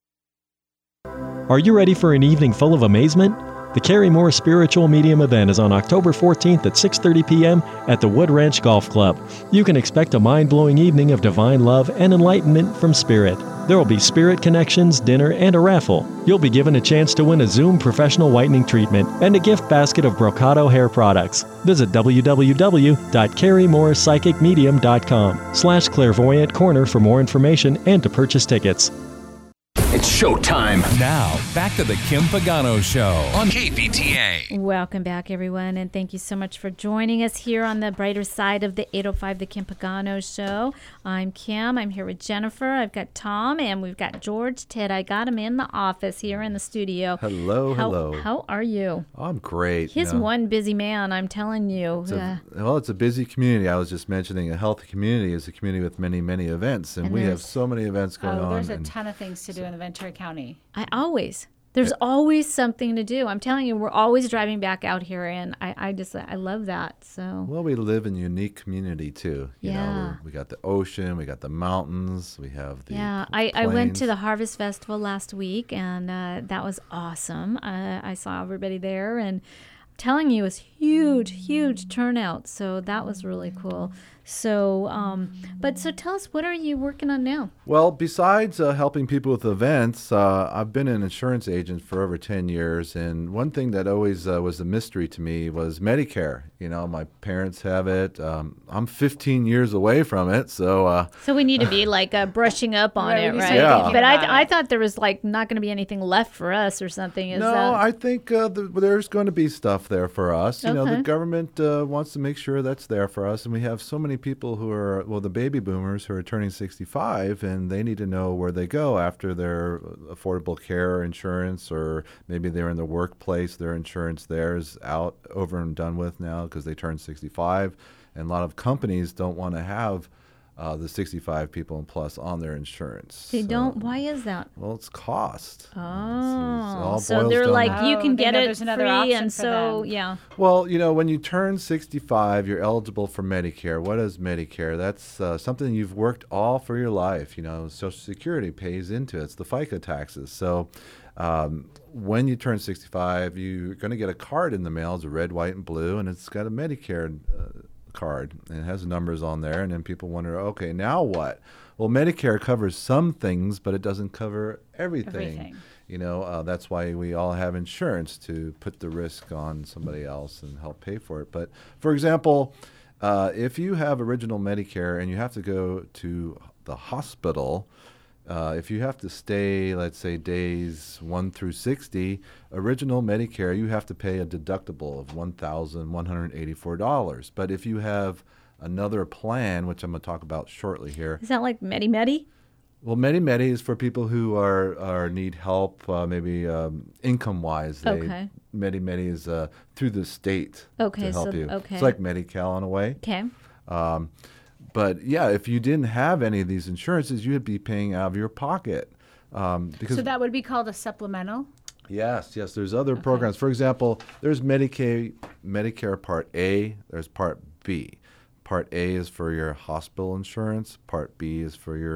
Speaker 7: Are you ready for an evening full of amazement? The Carrie Moore Spiritual Medium event is on October fourteenth at six thirty p.m. at the Wood Ranch Golf Club. You can expect a mind-blowing evening of divine love and enlightenment from Spirit. There will be spirit connections, dinner, and a raffle. You'll be given a chance to win a Zoom professional whitening treatment and a gift basket of Brocado hair products. Visit w w w dot carrie moore psychic medium dot com slash clairvoyant corner for more information and to purchase tickets.
Speaker 10: It's showtime.
Speaker 9: Now, back to the Kim Pagano Show
Speaker 10: on K V T A.
Speaker 2: Welcome back, everyone, and thank you so much for joining us here on the brighter side of the eight oh five The Kim Pagano Show. I'm Kim. I'm here with Jennifer. I've got Tom, and we've got George Ted. I got him in the office here in the studio.
Speaker 11: Hello,
Speaker 2: how,
Speaker 11: hello.
Speaker 2: How are you?
Speaker 11: Oh, I'm great.
Speaker 2: He's
Speaker 11: you know.
Speaker 2: one busy man, I'm telling you.
Speaker 11: It's a, well, it's a busy community. I was just mentioning a healthy community is a community with many, many events, and, and we have so many events going
Speaker 3: oh,
Speaker 11: on.
Speaker 3: There's a
Speaker 11: and
Speaker 3: ton of things to do in the Ventura County.
Speaker 2: I always. There's always something to do. I'm telling you, we're always driving back out here, and I, I just, I love that. So.
Speaker 11: Well, we live in a unique community too. You
Speaker 2: yeah.
Speaker 11: know, we got the ocean, we got the mountains, we have the
Speaker 2: yeah. I, I went to the Harvest Festival last week, and uh, that was awesome. Uh, I saw everybody there, and I'm telling you, it was huge, huge turnout. So that was really cool. So, um, but so tell us, what are you working on now?
Speaker 11: Well, besides uh, helping people with events, uh, I've been an insurance agent for over ten years. And one thing that always uh, was a mystery to me was Medicare. You know, my parents have it. Um, I'm fifteen years away from it. So, uh,
Speaker 2: so we need to be like uh, brushing up on
Speaker 3: right,
Speaker 2: it, right?
Speaker 11: Yeah.
Speaker 2: But I, I thought there was like not going to be anything left for us or something. Is
Speaker 11: no,
Speaker 2: that...
Speaker 11: I think uh, the, there's going to be stuff there for us. You
Speaker 2: okay.
Speaker 11: know, the government uh, wants to make sure that's there for us. And we have so many people who are, well, the baby boomers who are turning sixty-five, and they need to know where they go after their affordable care insurance, or maybe they're in the workplace, their insurance there is out, over and done with now because they turned sixty-five. And a lot of companies don't want to have Uh, the sixty-five people and plus on their insurance.
Speaker 2: They
Speaker 11: so,
Speaker 2: don't? Why is that?
Speaker 11: Well, it's cost.
Speaker 2: Oh,
Speaker 11: it's, it's
Speaker 2: so they're like,
Speaker 3: oh,
Speaker 2: you can get it free, and
Speaker 3: for
Speaker 2: so,
Speaker 3: them.
Speaker 2: yeah.
Speaker 11: Well, you know, when you turn sixty-five, you're eligible for Medicare. What is Medicare? That's uh, something you've worked all for your life. You know, Social Security pays into it. It's the FICA taxes. So um, when you turn sixty-five, you're going to get a card in the mail. It's a red, white, and blue, and it's got a Medicare uh, card, and it has numbers on there. And then people wonder, okay, now what? Well, Medicare covers some things, but it doesn't cover everything.
Speaker 3: Everything.
Speaker 11: You know, uh, that's why we all have insurance, to put the risk on somebody else and help pay for it. But for example, uh, if you have original Medicare and you have to go to the hospital, Uh, if you have to stay, let's say, days one through sixty, original Medicare, you have to pay a deductible of one thousand one hundred eighty-four dollars. But if you have another plan, which I'm going to talk about shortly here.
Speaker 2: Is that like Medi-Medi?
Speaker 11: Well, Medi-Medi is for people who are, are need help, uh, maybe um, income-wise. They,
Speaker 2: Okay.
Speaker 11: Medi-Medi is uh, through the state
Speaker 2: Okay,
Speaker 11: to help
Speaker 2: so-
Speaker 11: you.
Speaker 2: okay.
Speaker 11: It's like Medi-Cal in a way.
Speaker 2: Okay.
Speaker 11: Um, But yeah, if you didn't have any of these insurances, you'd be paying out of your pocket. Um, because
Speaker 3: So that would be called a supplemental?
Speaker 11: yes, yes. There's other programs. For example, there's Medicaid, Medicare Part A. There's Part B. Part A is for your hospital insurance. Part B is for your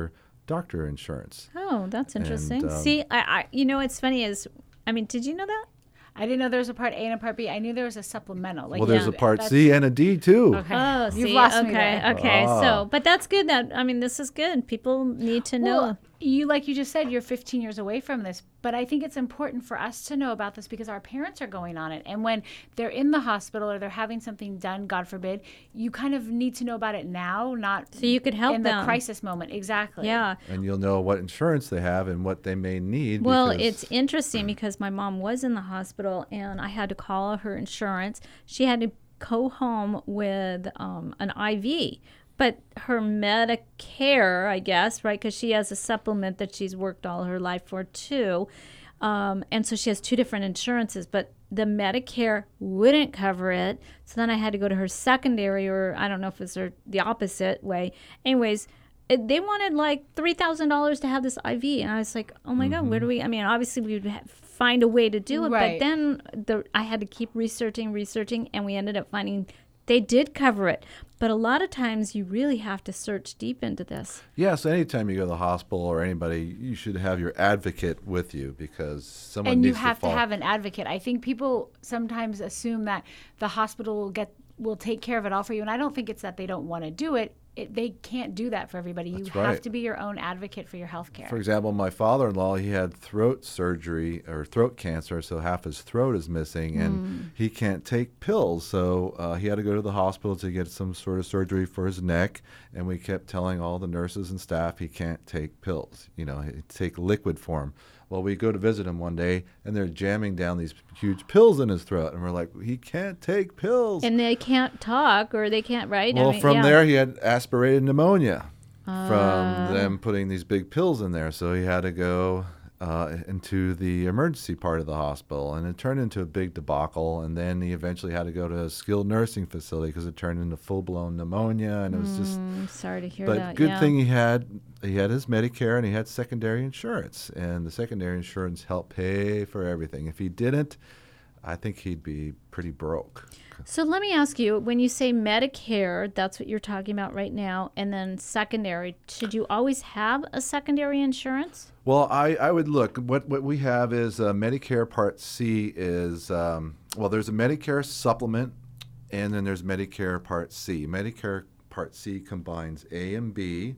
Speaker 11: doctor insurance.
Speaker 2: Oh, that's interesting.
Speaker 11: And, um,
Speaker 2: See, I, I, you know, what's funny is, I mean, did you know that?
Speaker 3: I didn't know there was a part A and a part B. I knew there was a supplemental. Like,
Speaker 11: well, there's
Speaker 3: yeah,
Speaker 11: a part C and a D too.
Speaker 3: Okay.
Speaker 2: Oh,
Speaker 3: You've
Speaker 2: see,
Speaker 3: lost
Speaker 2: okay,
Speaker 3: me there.
Speaker 2: okay.
Speaker 11: Ah.
Speaker 2: So, but that's good. That I mean, this is good. People need to know.
Speaker 3: Well, you, like you just said, you're fifteen years away from this, but I think it's important for us to know about this because our parents are going on it. And when they're in the hospital or they're having something done, God forbid, you kind of need to know about it now, not
Speaker 2: so you could help
Speaker 3: in
Speaker 2: them.
Speaker 3: the crisis moment. Exactly.
Speaker 2: Yeah.
Speaker 11: And you'll know what insurance they have and what they may need.
Speaker 2: Well,
Speaker 11: because
Speaker 2: it's interesting because my mom was in the hospital and I had to call her insurance. She had to go home with um, an I V. But her Medicare, I guess, right, because she has a supplement that she's worked all her life for, too. Um, and so she has two different insurances, but the Medicare wouldn't cover it. So then I had to go to her secondary, or I don't know if it's her, the opposite way. Anyways, it, they wanted like three thousand dollars to have this I V. And I was like, oh, my
Speaker 11: Mm-hmm.
Speaker 2: God, where do we, I mean, obviously we would ha- find a way to do it.
Speaker 3: Right.
Speaker 2: But then the, I had to keep researching, researching, and we ended up finding they did cover it. But a lot of times you really have to search deep into this.
Speaker 11: Yeah, so anytime you go to the hospital or anybody, you should have your advocate with you because someone
Speaker 3: And
Speaker 11: needs
Speaker 3: you have
Speaker 11: to,
Speaker 3: to,
Speaker 11: follow.
Speaker 3: have an advocate. I think people sometimes assume that the hospital will get will take care of it all for you, and I don't think it's that they don't want to do it. It, they can't do that for everybody.
Speaker 11: That's
Speaker 3: you have
Speaker 11: right.
Speaker 3: to be your own advocate for your health care.
Speaker 11: For example, my father-in-law, he had throat surgery or throat cancer, so half his throat is missing, and
Speaker 3: Mm.
Speaker 11: he can't take pills. So uh, he had to go to the hospital to get some sort of surgery for his neck, and we kept telling all the nurses and staff he can't take pills. You know, he take liquid form. Well, we go to visit him one day, and they're jamming down these huge pills in his throat, and we're like, he can't take pills.
Speaker 2: And they can't talk or they can't, right?
Speaker 11: Well,
Speaker 2: I mean,
Speaker 11: from
Speaker 2: yeah.
Speaker 11: there, he had aspirated pneumonia
Speaker 2: Ah.
Speaker 11: from them putting these big pills in there. So he had to go uh, into the emergency part of the hospital, and it turned into a big debacle. And then he eventually had to go to a skilled nursing facility because it turned into full-blown pneumonia, and it was just.
Speaker 2: Mm, sorry to hear
Speaker 11: But
Speaker 2: that.
Speaker 11: good
Speaker 2: yeah.
Speaker 11: thing he had he had his Medicare and he had secondary insurance, and the secondary insurance helped pay for everything. If he didn't, I think he'd be pretty broke.
Speaker 2: So let me ask you, when you say Medicare, that's what you're talking about right now, and then secondary, should you always have a secondary insurance?
Speaker 11: Well, I, I would look. What what we have is uh, Medicare Part C is, um, well, there's a Medicare supplement, and then there's Medicare Part C. Medicare Part C combines A and B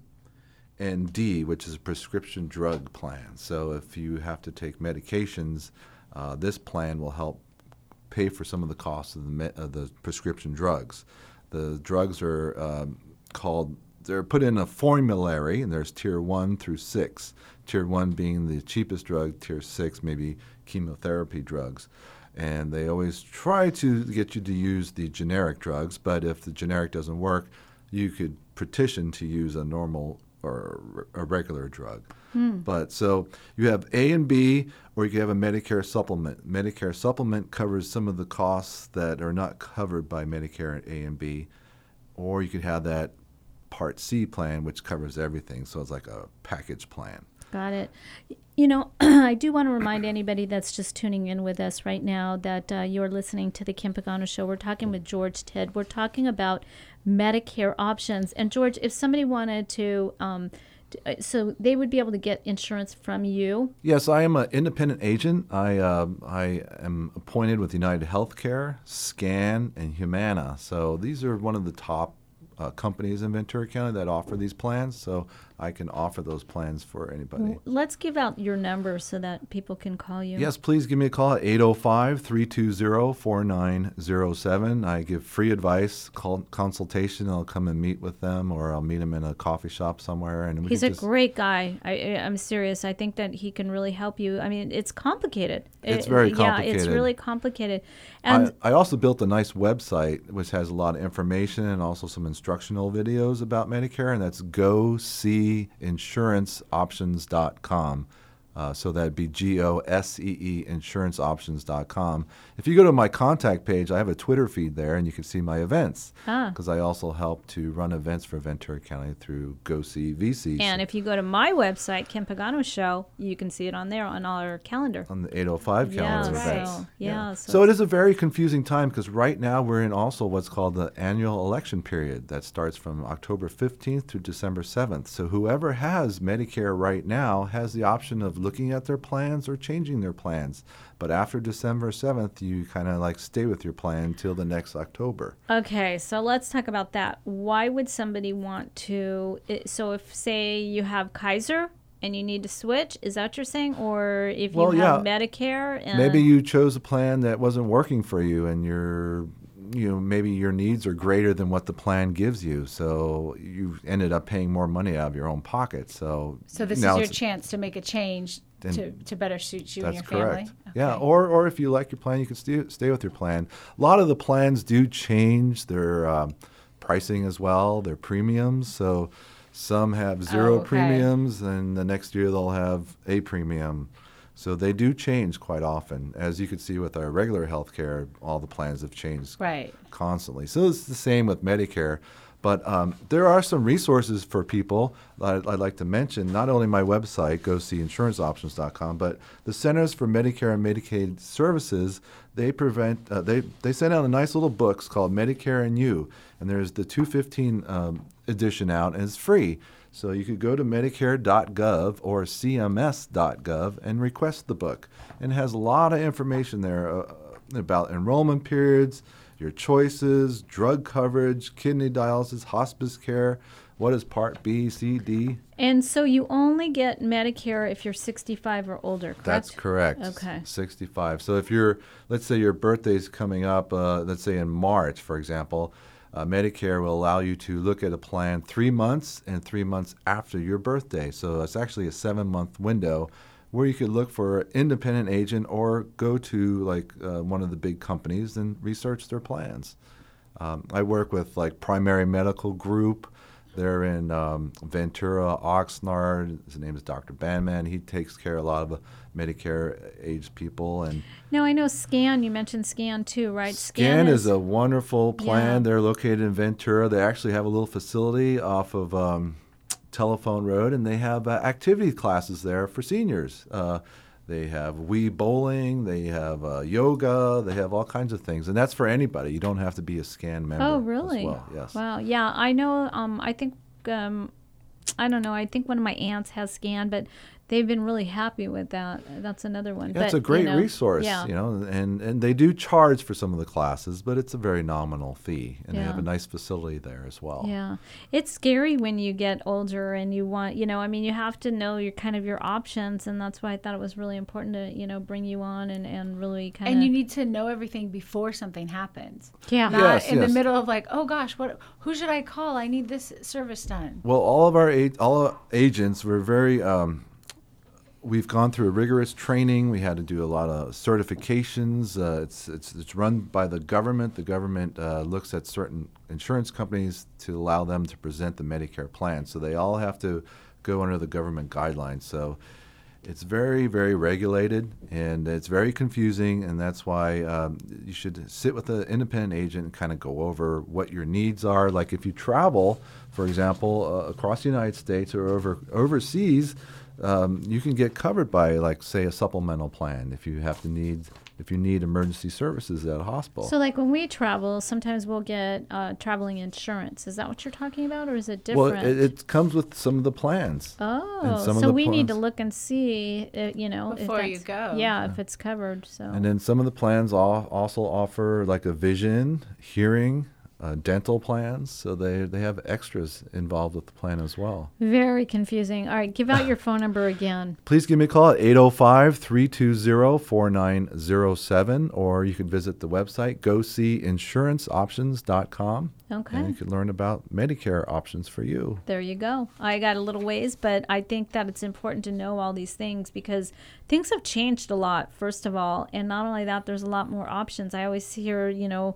Speaker 11: and D, which is a prescription drug plan. So if you have to take medications, uh, this plan will help pay for some of the costs of the, me- of the prescription drugs. The drugs are um, called, they're put in a formulary, and there's tier one through six. Tier one being the cheapest drug, tier six maybe chemotherapy drugs. And they always try to get you to use the generic drugs, but if the generic doesn't work, you could petition to use a normal or a regular drug.
Speaker 2: Hmm.
Speaker 11: But so you have A and B, or you can have a Medicare supplement. Medicare supplement covers some of the costs that are not covered by Medicare A and B, or you could have that Part C plan, which covers everything. So it's like a package plan.
Speaker 2: Got it. You know, I do want to remind anybody that's just tuning in with us right now that uh, you're listening to the Kim Pagano Show. We're talking with George Tidd. We're talking about Medicare options. And George, if somebody wanted to, um, t- so they would be able to get insurance from you?
Speaker 11: Yes, I am an independent agent. I uh, I am appointed with United Healthcare, SCAN, and Humana. So these are one of the top uh, companies in Ventura County that offer these plans. So I can offer those plans for anybody.
Speaker 2: Let's give out your number so that people can call you.
Speaker 11: Yes, please give me a call at eight oh five, three two zero, four nine zero seven. I give free advice, call, consultation. I'll come and meet with them, or I'll meet them in a coffee shop somewhere. And we
Speaker 2: He's
Speaker 11: can
Speaker 2: a
Speaker 11: just,
Speaker 2: great guy. I, I'm serious. I think that he can really help you. I mean, it's complicated.
Speaker 11: It's
Speaker 2: It-
Speaker 11: very
Speaker 2: Yeah,
Speaker 11: complicated.
Speaker 2: it's really complicated. And
Speaker 11: I, I also built a nice website which has a lot of information and also some instructional videos about Medicare, and that's go see insurance options dot com. Uh, so that'd be G O S E E insurance options dot com. If you go to my contact page, I have a Twitter feed there, and you can see my events. Because ah. I also help to run events for Ventura County through Go See V C.
Speaker 2: And if you go to my website, Kim Pagano Show, you can see it on there on our calendar.
Speaker 11: On the eight oh five calendar
Speaker 2: yeah,
Speaker 11: events.
Speaker 2: So, yeah. yeah.
Speaker 11: So, so it is a very confusing time because right now we're in also what's called the annual election period that starts from October fifteenth through December seventh. So whoever has Medicare right now has the option of looking at their plans or changing their plans. But after December seventh, you kind of like stay with your plan until the next October.
Speaker 2: Okay, so let's talk about that. Why would somebody want to, so if say you have Kaiser and you need to switch, is that what you're saying? Or if you
Speaker 11: well,
Speaker 2: have
Speaker 11: yeah.
Speaker 2: Medicare? And
Speaker 11: maybe you chose a plan that wasn't working for you and you're you know, maybe your needs are greater than what the plan gives you, so you ended up paying more money out of your own pocket. So,
Speaker 3: so this is your chance to make a change to, to better suit you and your
Speaker 11: correct.
Speaker 3: family.
Speaker 11: Okay. Yeah, or or if you like your plan, you can stay stay with your plan. A lot of the plans do change their um, pricing as well, their premiums. So some have zero
Speaker 3: oh, okay.
Speaker 11: premiums, and the next year they'll have a premium. So they do change quite often. As you can see with our regular health care, all the plans have changed
Speaker 3: right.
Speaker 11: constantly. So it's the same with Medicare. But um, there are some resources for people that I'd, I'd like to mention, not only my website, go see insurance options dot com, but the Centers for Medicare and Medicaid Services, they prevent, uh, they, they send out a nice little books called Medicare and You. And there's the two fifteen um, edition out, and it's free. So you could go to medicare dot gov or c m s dot gov and request the book. And it has a lot of information there uh, about enrollment periods, your choices, drug coverage, kidney dialysis, hospice care, what is Part B, C, D.
Speaker 2: And so you only get Medicare if you're sixty-five or older, correct?
Speaker 11: That's correct.
Speaker 2: Okay.
Speaker 11: sixty-five. So if you're, let's say your birthday's coming up, uh, let's say in March, for example, Uh, Medicare will allow you to look at a plan three months and three months after your birthday. So it's actually a seven-month window where you could look for an independent agent or go to like uh, one of the big companies and research their plans. Um, I work with like Primary Medical Group. They're in um, Ventura, Oxnard. His name is Doctor Bandman. He takes care of a lot of uh, Medicare-aged people. And
Speaker 2: now I know SCAN. You mentioned SCAN too, right?
Speaker 11: SCAN, SCAN is, is a wonderful plan.
Speaker 2: Yeah.
Speaker 11: They're located in Ventura. They actually have a little facility off of um, Telephone Road, and they have uh, activity classes there for seniors. Uh, They have Wii bowling, they have uh, yoga, they have all kinds of things. And that's for anybody. You don't have to be a SCAN member.
Speaker 2: Oh, really?
Speaker 11: As well. Yes.
Speaker 2: Wow. Yeah, I know. Um, I think, um, I don't know. I think one of my aunts has SCAN, but they've been really happy with that. That's another one.
Speaker 11: Yeah, it's
Speaker 2: but,
Speaker 11: a great
Speaker 2: you know,
Speaker 11: resource,
Speaker 2: yeah.
Speaker 11: you know, and, and they do charge for some of the classes, but it's a very nominal fee. And
Speaker 2: yeah.
Speaker 11: they have a nice facility there as well.
Speaker 2: Yeah. It's scary when you get older and you want, you know, I mean, you have to know your kind of your options. And that's why I thought it was really important to, you know, bring you on and, and really kind of.
Speaker 3: And you need to know everything before something happens.
Speaker 2: Yeah.
Speaker 3: Not
Speaker 11: yes,
Speaker 3: in
Speaker 11: yes.
Speaker 3: the middle of like, oh gosh, what? Who should I call? I need this service done.
Speaker 11: Well, all of our a- all our agents were very. Um, We've gone through a rigorous training. We had to do a lot of certifications. Uh, it's, it's it's run by the government. The government uh, looks at certain insurance companies to allow them to present the Medicare plan. So they all have to go under the government guidelines. So it's very, very regulated, and it's very confusing, and that's why um, you should sit with an independent agent and kind of go over what your needs are. Like if you travel, for example, uh, across the United States or over overseas, Um, you can get covered by, like, say, a supplemental plan if you have to need if you need emergency services at a hospital.
Speaker 2: So, like when we travel, sometimes we'll get uh, traveling insurance. Is that what you're talking about, or is it different?
Speaker 11: Well, it, it comes with some of the plans.
Speaker 2: Oh,
Speaker 11: some
Speaker 2: so
Speaker 11: of the
Speaker 2: we
Speaker 11: plans.
Speaker 2: need to look and see, uh, you know,
Speaker 3: Before
Speaker 2: if
Speaker 3: you
Speaker 2: that's-
Speaker 3: go.
Speaker 2: Yeah,
Speaker 11: Yeah.
Speaker 2: if it's covered. So.
Speaker 11: And then some of the plans al- also offer like a vision, hearing, uh, dental plans. So they they have extras involved with the plan as well.
Speaker 2: Very confusing. All right, give out your phone number again.
Speaker 11: Please give me a call at eight oh five, three two zero, four nine zero seven, or you can visit the website, go see insurance options dot com.
Speaker 2: Okay.
Speaker 11: And you can learn about Medicare options for you.
Speaker 2: There you go. I got a little ways, but I think that it's important to know all these things because things have changed a lot, first of all. And not only that, there's a lot more options. I always hear, you know,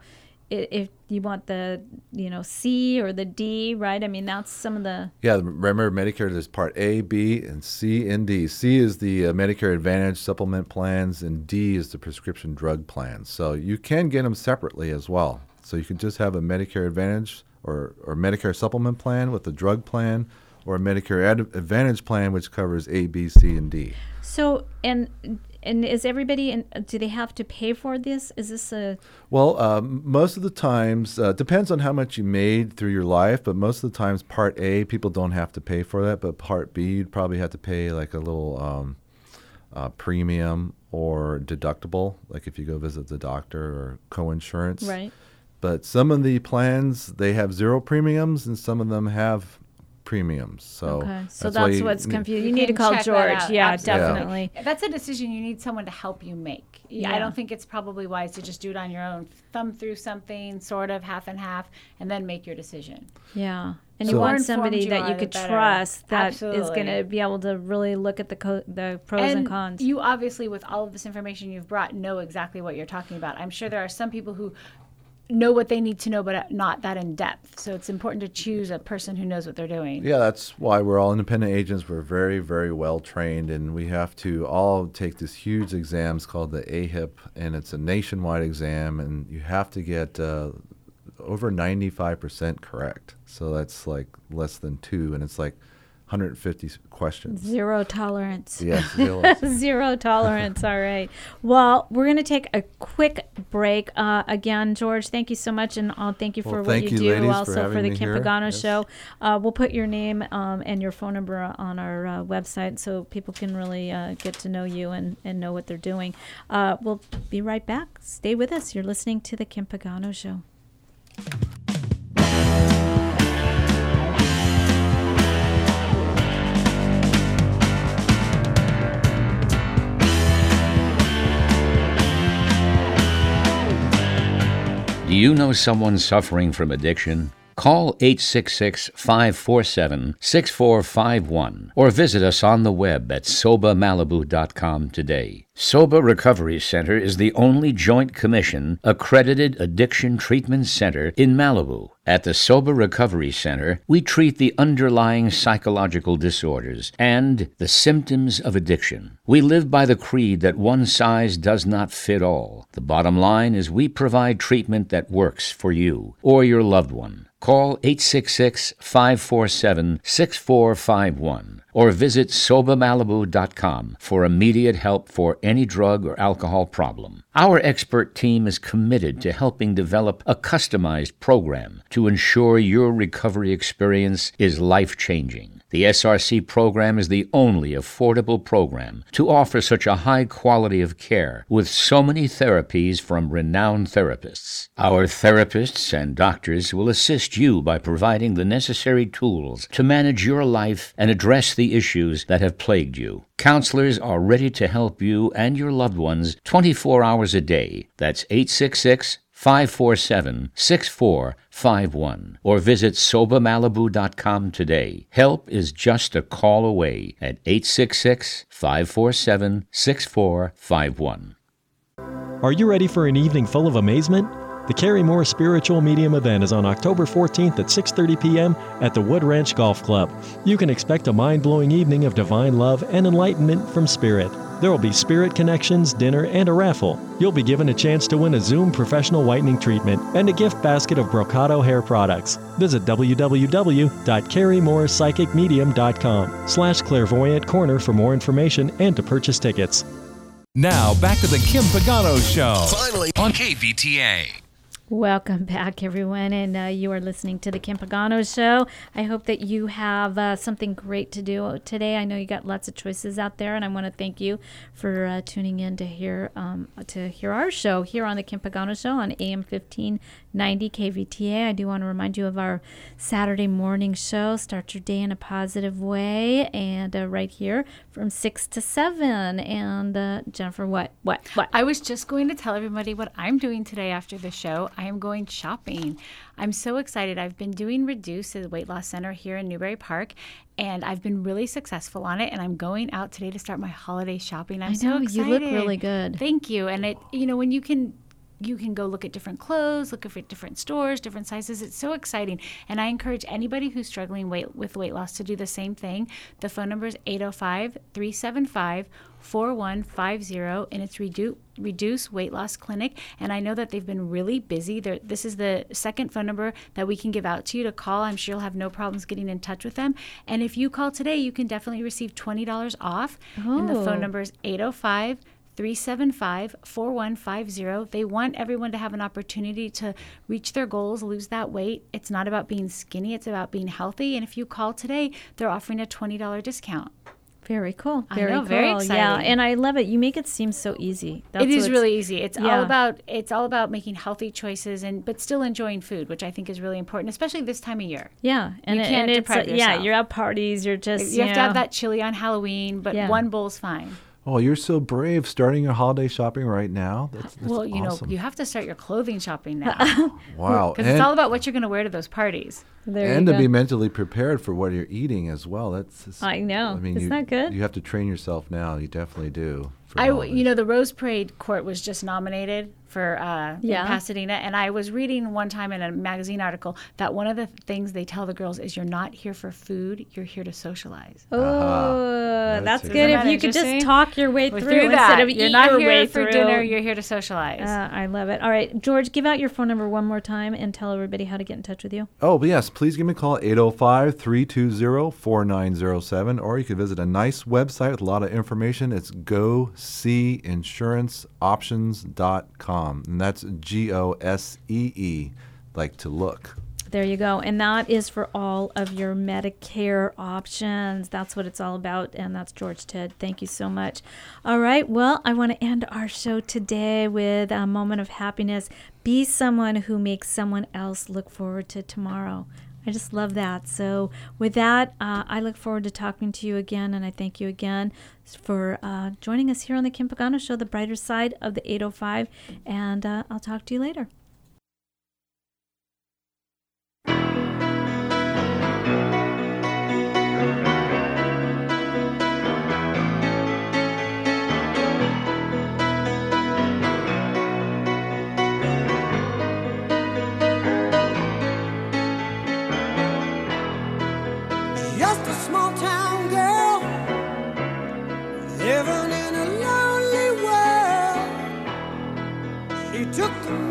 Speaker 2: if you want the, you know, C or the D, right? I mean, that's some of the...
Speaker 11: Yeah, remember Medicare, there's Part A, B, and C and D. C is the uh, Medicare Advantage supplement plans, and D is the prescription drug plans. So you can get them separately as well. So you can just have a Medicare Advantage or, or Medicare supplement plan with the drug plan, or a Medicare Ad- Advantage plan, which covers A, B, C, and D.
Speaker 2: So, and... And is everybody, in, do they have to pay for this? Is this a...
Speaker 11: Well, um, most of the times, uh, depends on how much you made through your life, but most of the times Part A, people don't have to pay for that, but Part B, you'd probably have to pay like a little um, uh, premium or deductible, like if you go visit the doctor, or co-insurance.
Speaker 2: Right.
Speaker 11: But some of the plans, they have zero premiums, and some of them have premiums. So
Speaker 2: okay. So
Speaker 11: that's,
Speaker 2: that's
Speaker 11: you,
Speaker 2: what's confusing. You,
Speaker 3: you
Speaker 2: need to call George. Yeah,
Speaker 3: Absolutely.
Speaker 2: definitely.
Speaker 3: Yeah. That's a decision you need someone to help you make. Yeah,
Speaker 2: Yeah.
Speaker 3: I don't think it's probably wise to just do it on your own. Thumb through something, sort of half and half, and then make your decision.
Speaker 2: Yeah. And
Speaker 11: So-
Speaker 2: you
Speaker 3: The
Speaker 2: want
Speaker 3: more
Speaker 2: somebody
Speaker 3: informed you
Speaker 2: that you
Speaker 3: are,
Speaker 2: could
Speaker 3: the better.
Speaker 2: trust that
Speaker 3: Absolutely.
Speaker 2: is going to be able to really look at the co- the pros and, cons.
Speaker 3: You obviously, with all of this information you've brought, know exactly what you're talking about. I'm sure there are some people who know what they need to know, but not that in depth. So it's important to choose a person who knows what they're doing.
Speaker 11: Yeah, that's why we're all independent agents. We're very, very well trained, and we have to all take this huge exams called the A H I P, and it's a nationwide exam, and you have to get uh, over ninety-five percent correct. So that's like less than two, and it's like one hundred fifty questions.
Speaker 2: Zero tolerance.
Speaker 11: Yes, zero.
Speaker 2: Zero tolerance. All right. Well, we're going to take a quick break. Uh, again, George, thank you so much, and I'll thank you for
Speaker 11: Well,
Speaker 2: what
Speaker 11: thank
Speaker 2: you,
Speaker 11: you,
Speaker 2: do
Speaker 11: ladies, for
Speaker 2: also for,
Speaker 11: having
Speaker 2: the
Speaker 11: me
Speaker 2: Kim
Speaker 11: here.
Speaker 2: Pagano
Speaker 11: Yes.
Speaker 2: Show. Uh, we'll put your name um, and your phone number on our uh, website so people can really uh, get to know you and, and know what they're doing. Uh, we'll be right back. Stay with us. You're listening to the Kim Pagano Show.
Speaker 8: Do you know someone suffering from addiction? Call eight six six, five four seven, six four five one or visit us on the web at soba malibu dot com today. SOBA Recovery Center is the only Joint Commission accredited addiction treatment center in Malibu. At the SOBA Recovery Center, we treat the underlying psychological disorders and the symptoms of addiction. We live by the creed that one size does not fit all. The bottom line is we provide treatment that works for you or your loved one. Call eight six six, five four seven, six four five one or visit soba malibu dot com for immediate help for any drug or alcohol problem. Our expert team is committed to helping develop a customized program to ensure your recovery experience is life-changing. The S R C program is the only affordable program to offer such a high quality of care with so many therapies from renowned therapists. Our therapists and doctors will assist you by providing the necessary tools to manage your life and address the issues that have plagued you. Counselors are ready to help you and your loved ones twenty-four hours a day. That's eight six six, five four seven, six four five one or visit soba malibu dot com today. Help is just a call away at eight six six, five four seven, six four five one.
Speaker 7: Are you ready for an evening full of amazement? The Carrie Moore Spiritual Medium event is on October fourteenth at six thirty p.m. at the Wood Ranch Golf Club. You can expect a mind-blowing evening of divine love and enlightenment from Spirit. There will be spirit connections, dinner, and a raffle. You'll be given a chance to win a Zoom professional whitening treatment and a gift basket of Brocado hair products. Visit w w w dot carrie moore psychic medium dot com slash clairvoyant corner for more information and to purchase tickets.
Speaker 9: Now, back to the Kim Pagano Show.
Speaker 10: Finally on K V T A.
Speaker 2: Welcome back, everyone, and uh, you are listening to the Kim Pagano Show. I hope that you have uh, something great to do today. I know you got lots of choices out there, and I want to thank you for uh, tuning in to hear um, to hear our show here on the Kim Pagano Show on A M fifteen ninety K V T A. I do want to remind you of our Saturday morning show. Start your day in a positive way, and uh, right here from six to seven. And uh, Jennifer, what, what, what?
Speaker 3: I was just going to tell everybody what I'm doing today after the show. I am going shopping. I'm so excited. I've been doing Reduce at the Weight Loss Center here in Newbury Park, and I've been really successful on it, and I'm going out today to start my holiday shopping. I'm
Speaker 2: I
Speaker 3: so
Speaker 2: know,
Speaker 3: excited.
Speaker 2: you look really good.
Speaker 3: Thank you. And it, you know, when you can you can go look at different clothes, look at different stores, different sizes. It's so exciting. And I encourage anybody who's struggling weight, with weight loss to do the same thing. The phone number is eight oh five, three seven five, four one five zero, and it's Redu- Reduce Weight Loss Clinic. And I know that they've been really busy. They're, this is the second phone number that we can give out to you to call. I'm sure you'll have no problems getting in touch with them. And if you call today, you can definitely receive twenty dollars off.
Speaker 2: Oh.
Speaker 3: And the phone number is eight oh five, three seven five, four one five zero. They want everyone to have an opportunity to reach their goals, lose that weight. It's not about being skinny, it's about being healthy. And if you call today, they're offering a twenty dollars discount.
Speaker 2: Very cool.
Speaker 3: I
Speaker 2: Very
Speaker 3: know,
Speaker 2: cool.
Speaker 3: very exciting.
Speaker 2: Yeah, and I love it. You make it seem so easy. That's
Speaker 3: it is
Speaker 2: what's-
Speaker 3: really easy. It's
Speaker 2: yeah.
Speaker 3: all about it's all about making healthy choices and but still enjoying food, which I think is really important, especially this time of year.
Speaker 2: Yeah, and,
Speaker 3: you
Speaker 2: it-
Speaker 3: can't
Speaker 2: and it's
Speaker 3: deprive
Speaker 2: uh,
Speaker 3: yourself.
Speaker 2: yeah, you're at parties. You're just
Speaker 3: You have
Speaker 2: you
Speaker 3: to have
Speaker 2: know,
Speaker 3: that chili on Halloween, but
Speaker 2: Yeah.
Speaker 3: one bowl's fine.
Speaker 11: Oh, you're so brave starting your holiday shopping right now. That's, that's
Speaker 3: well, you
Speaker 11: awesome.
Speaker 3: know, you have to start your clothing shopping now.
Speaker 11: Wow.
Speaker 3: Because it's all about what you're going to wear to those parties.
Speaker 2: There
Speaker 11: and
Speaker 2: you
Speaker 11: to
Speaker 2: go.
Speaker 11: be mentally prepared for what you're eating as well. That's just,
Speaker 2: I know.
Speaker 11: I mean,
Speaker 2: Isn't
Speaker 11: you,
Speaker 2: that good?
Speaker 11: You have to train yourself now. You definitely do. for
Speaker 3: I,
Speaker 11: the holidays.
Speaker 3: you know, the Rose Parade Court was just nominated for uh,
Speaker 2: Yeah.
Speaker 3: in Pasadena, and I was reading one time in a magazine article that one of the things they tell the girls is you're not here for food, you're here to socialize.
Speaker 2: Oh,
Speaker 11: Uh-huh.
Speaker 2: that's
Speaker 11: That's
Speaker 2: good.
Speaker 3: Isn't
Speaker 2: If
Speaker 3: that
Speaker 2: you could just
Speaker 3: interesting?
Speaker 2: talk your way
Speaker 3: We're
Speaker 2: through,
Speaker 3: through
Speaker 2: instead
Speaker 3: that.
Speaker 2: of
Speaker 3: You're
Speaker 2: eat
Speaker 3: not
Speaker 2: your
Speaker 3: here
Speaker 2: way
Speaker 3: for
Speaker 2: through.
Speaker 3: dinner, you're here to socialize.
Speaker 2: Uh, I love it. All right, George, give out your phone number one more time and tell everybody how to get in touch with you.
Speaker 11: Oh, but yes, please give me a call, eight oh five, three two zero, four nine zero seven, or you can visit a nice website with a lot of information. It's go see insurance options dot com, and that's G O S E E, like to look.
Speaker 2: There you go. And that is for all of your Medicare options. That's what it's all about. And that's George Ted. Thank you so much. All right. Well, I want to end our show today with a moment of happiness. Be someone who makes someone else look forward to tomorrow. I just love that. So with that, uh, I look forward to talking to you again. And I thank you again for uh, joining us here on the Kim Pagano Show, the brighter side of the eight oh five. And uh, I'll talk to you later.
Speaker 13: Just a small town girl living in a lonely world. She took the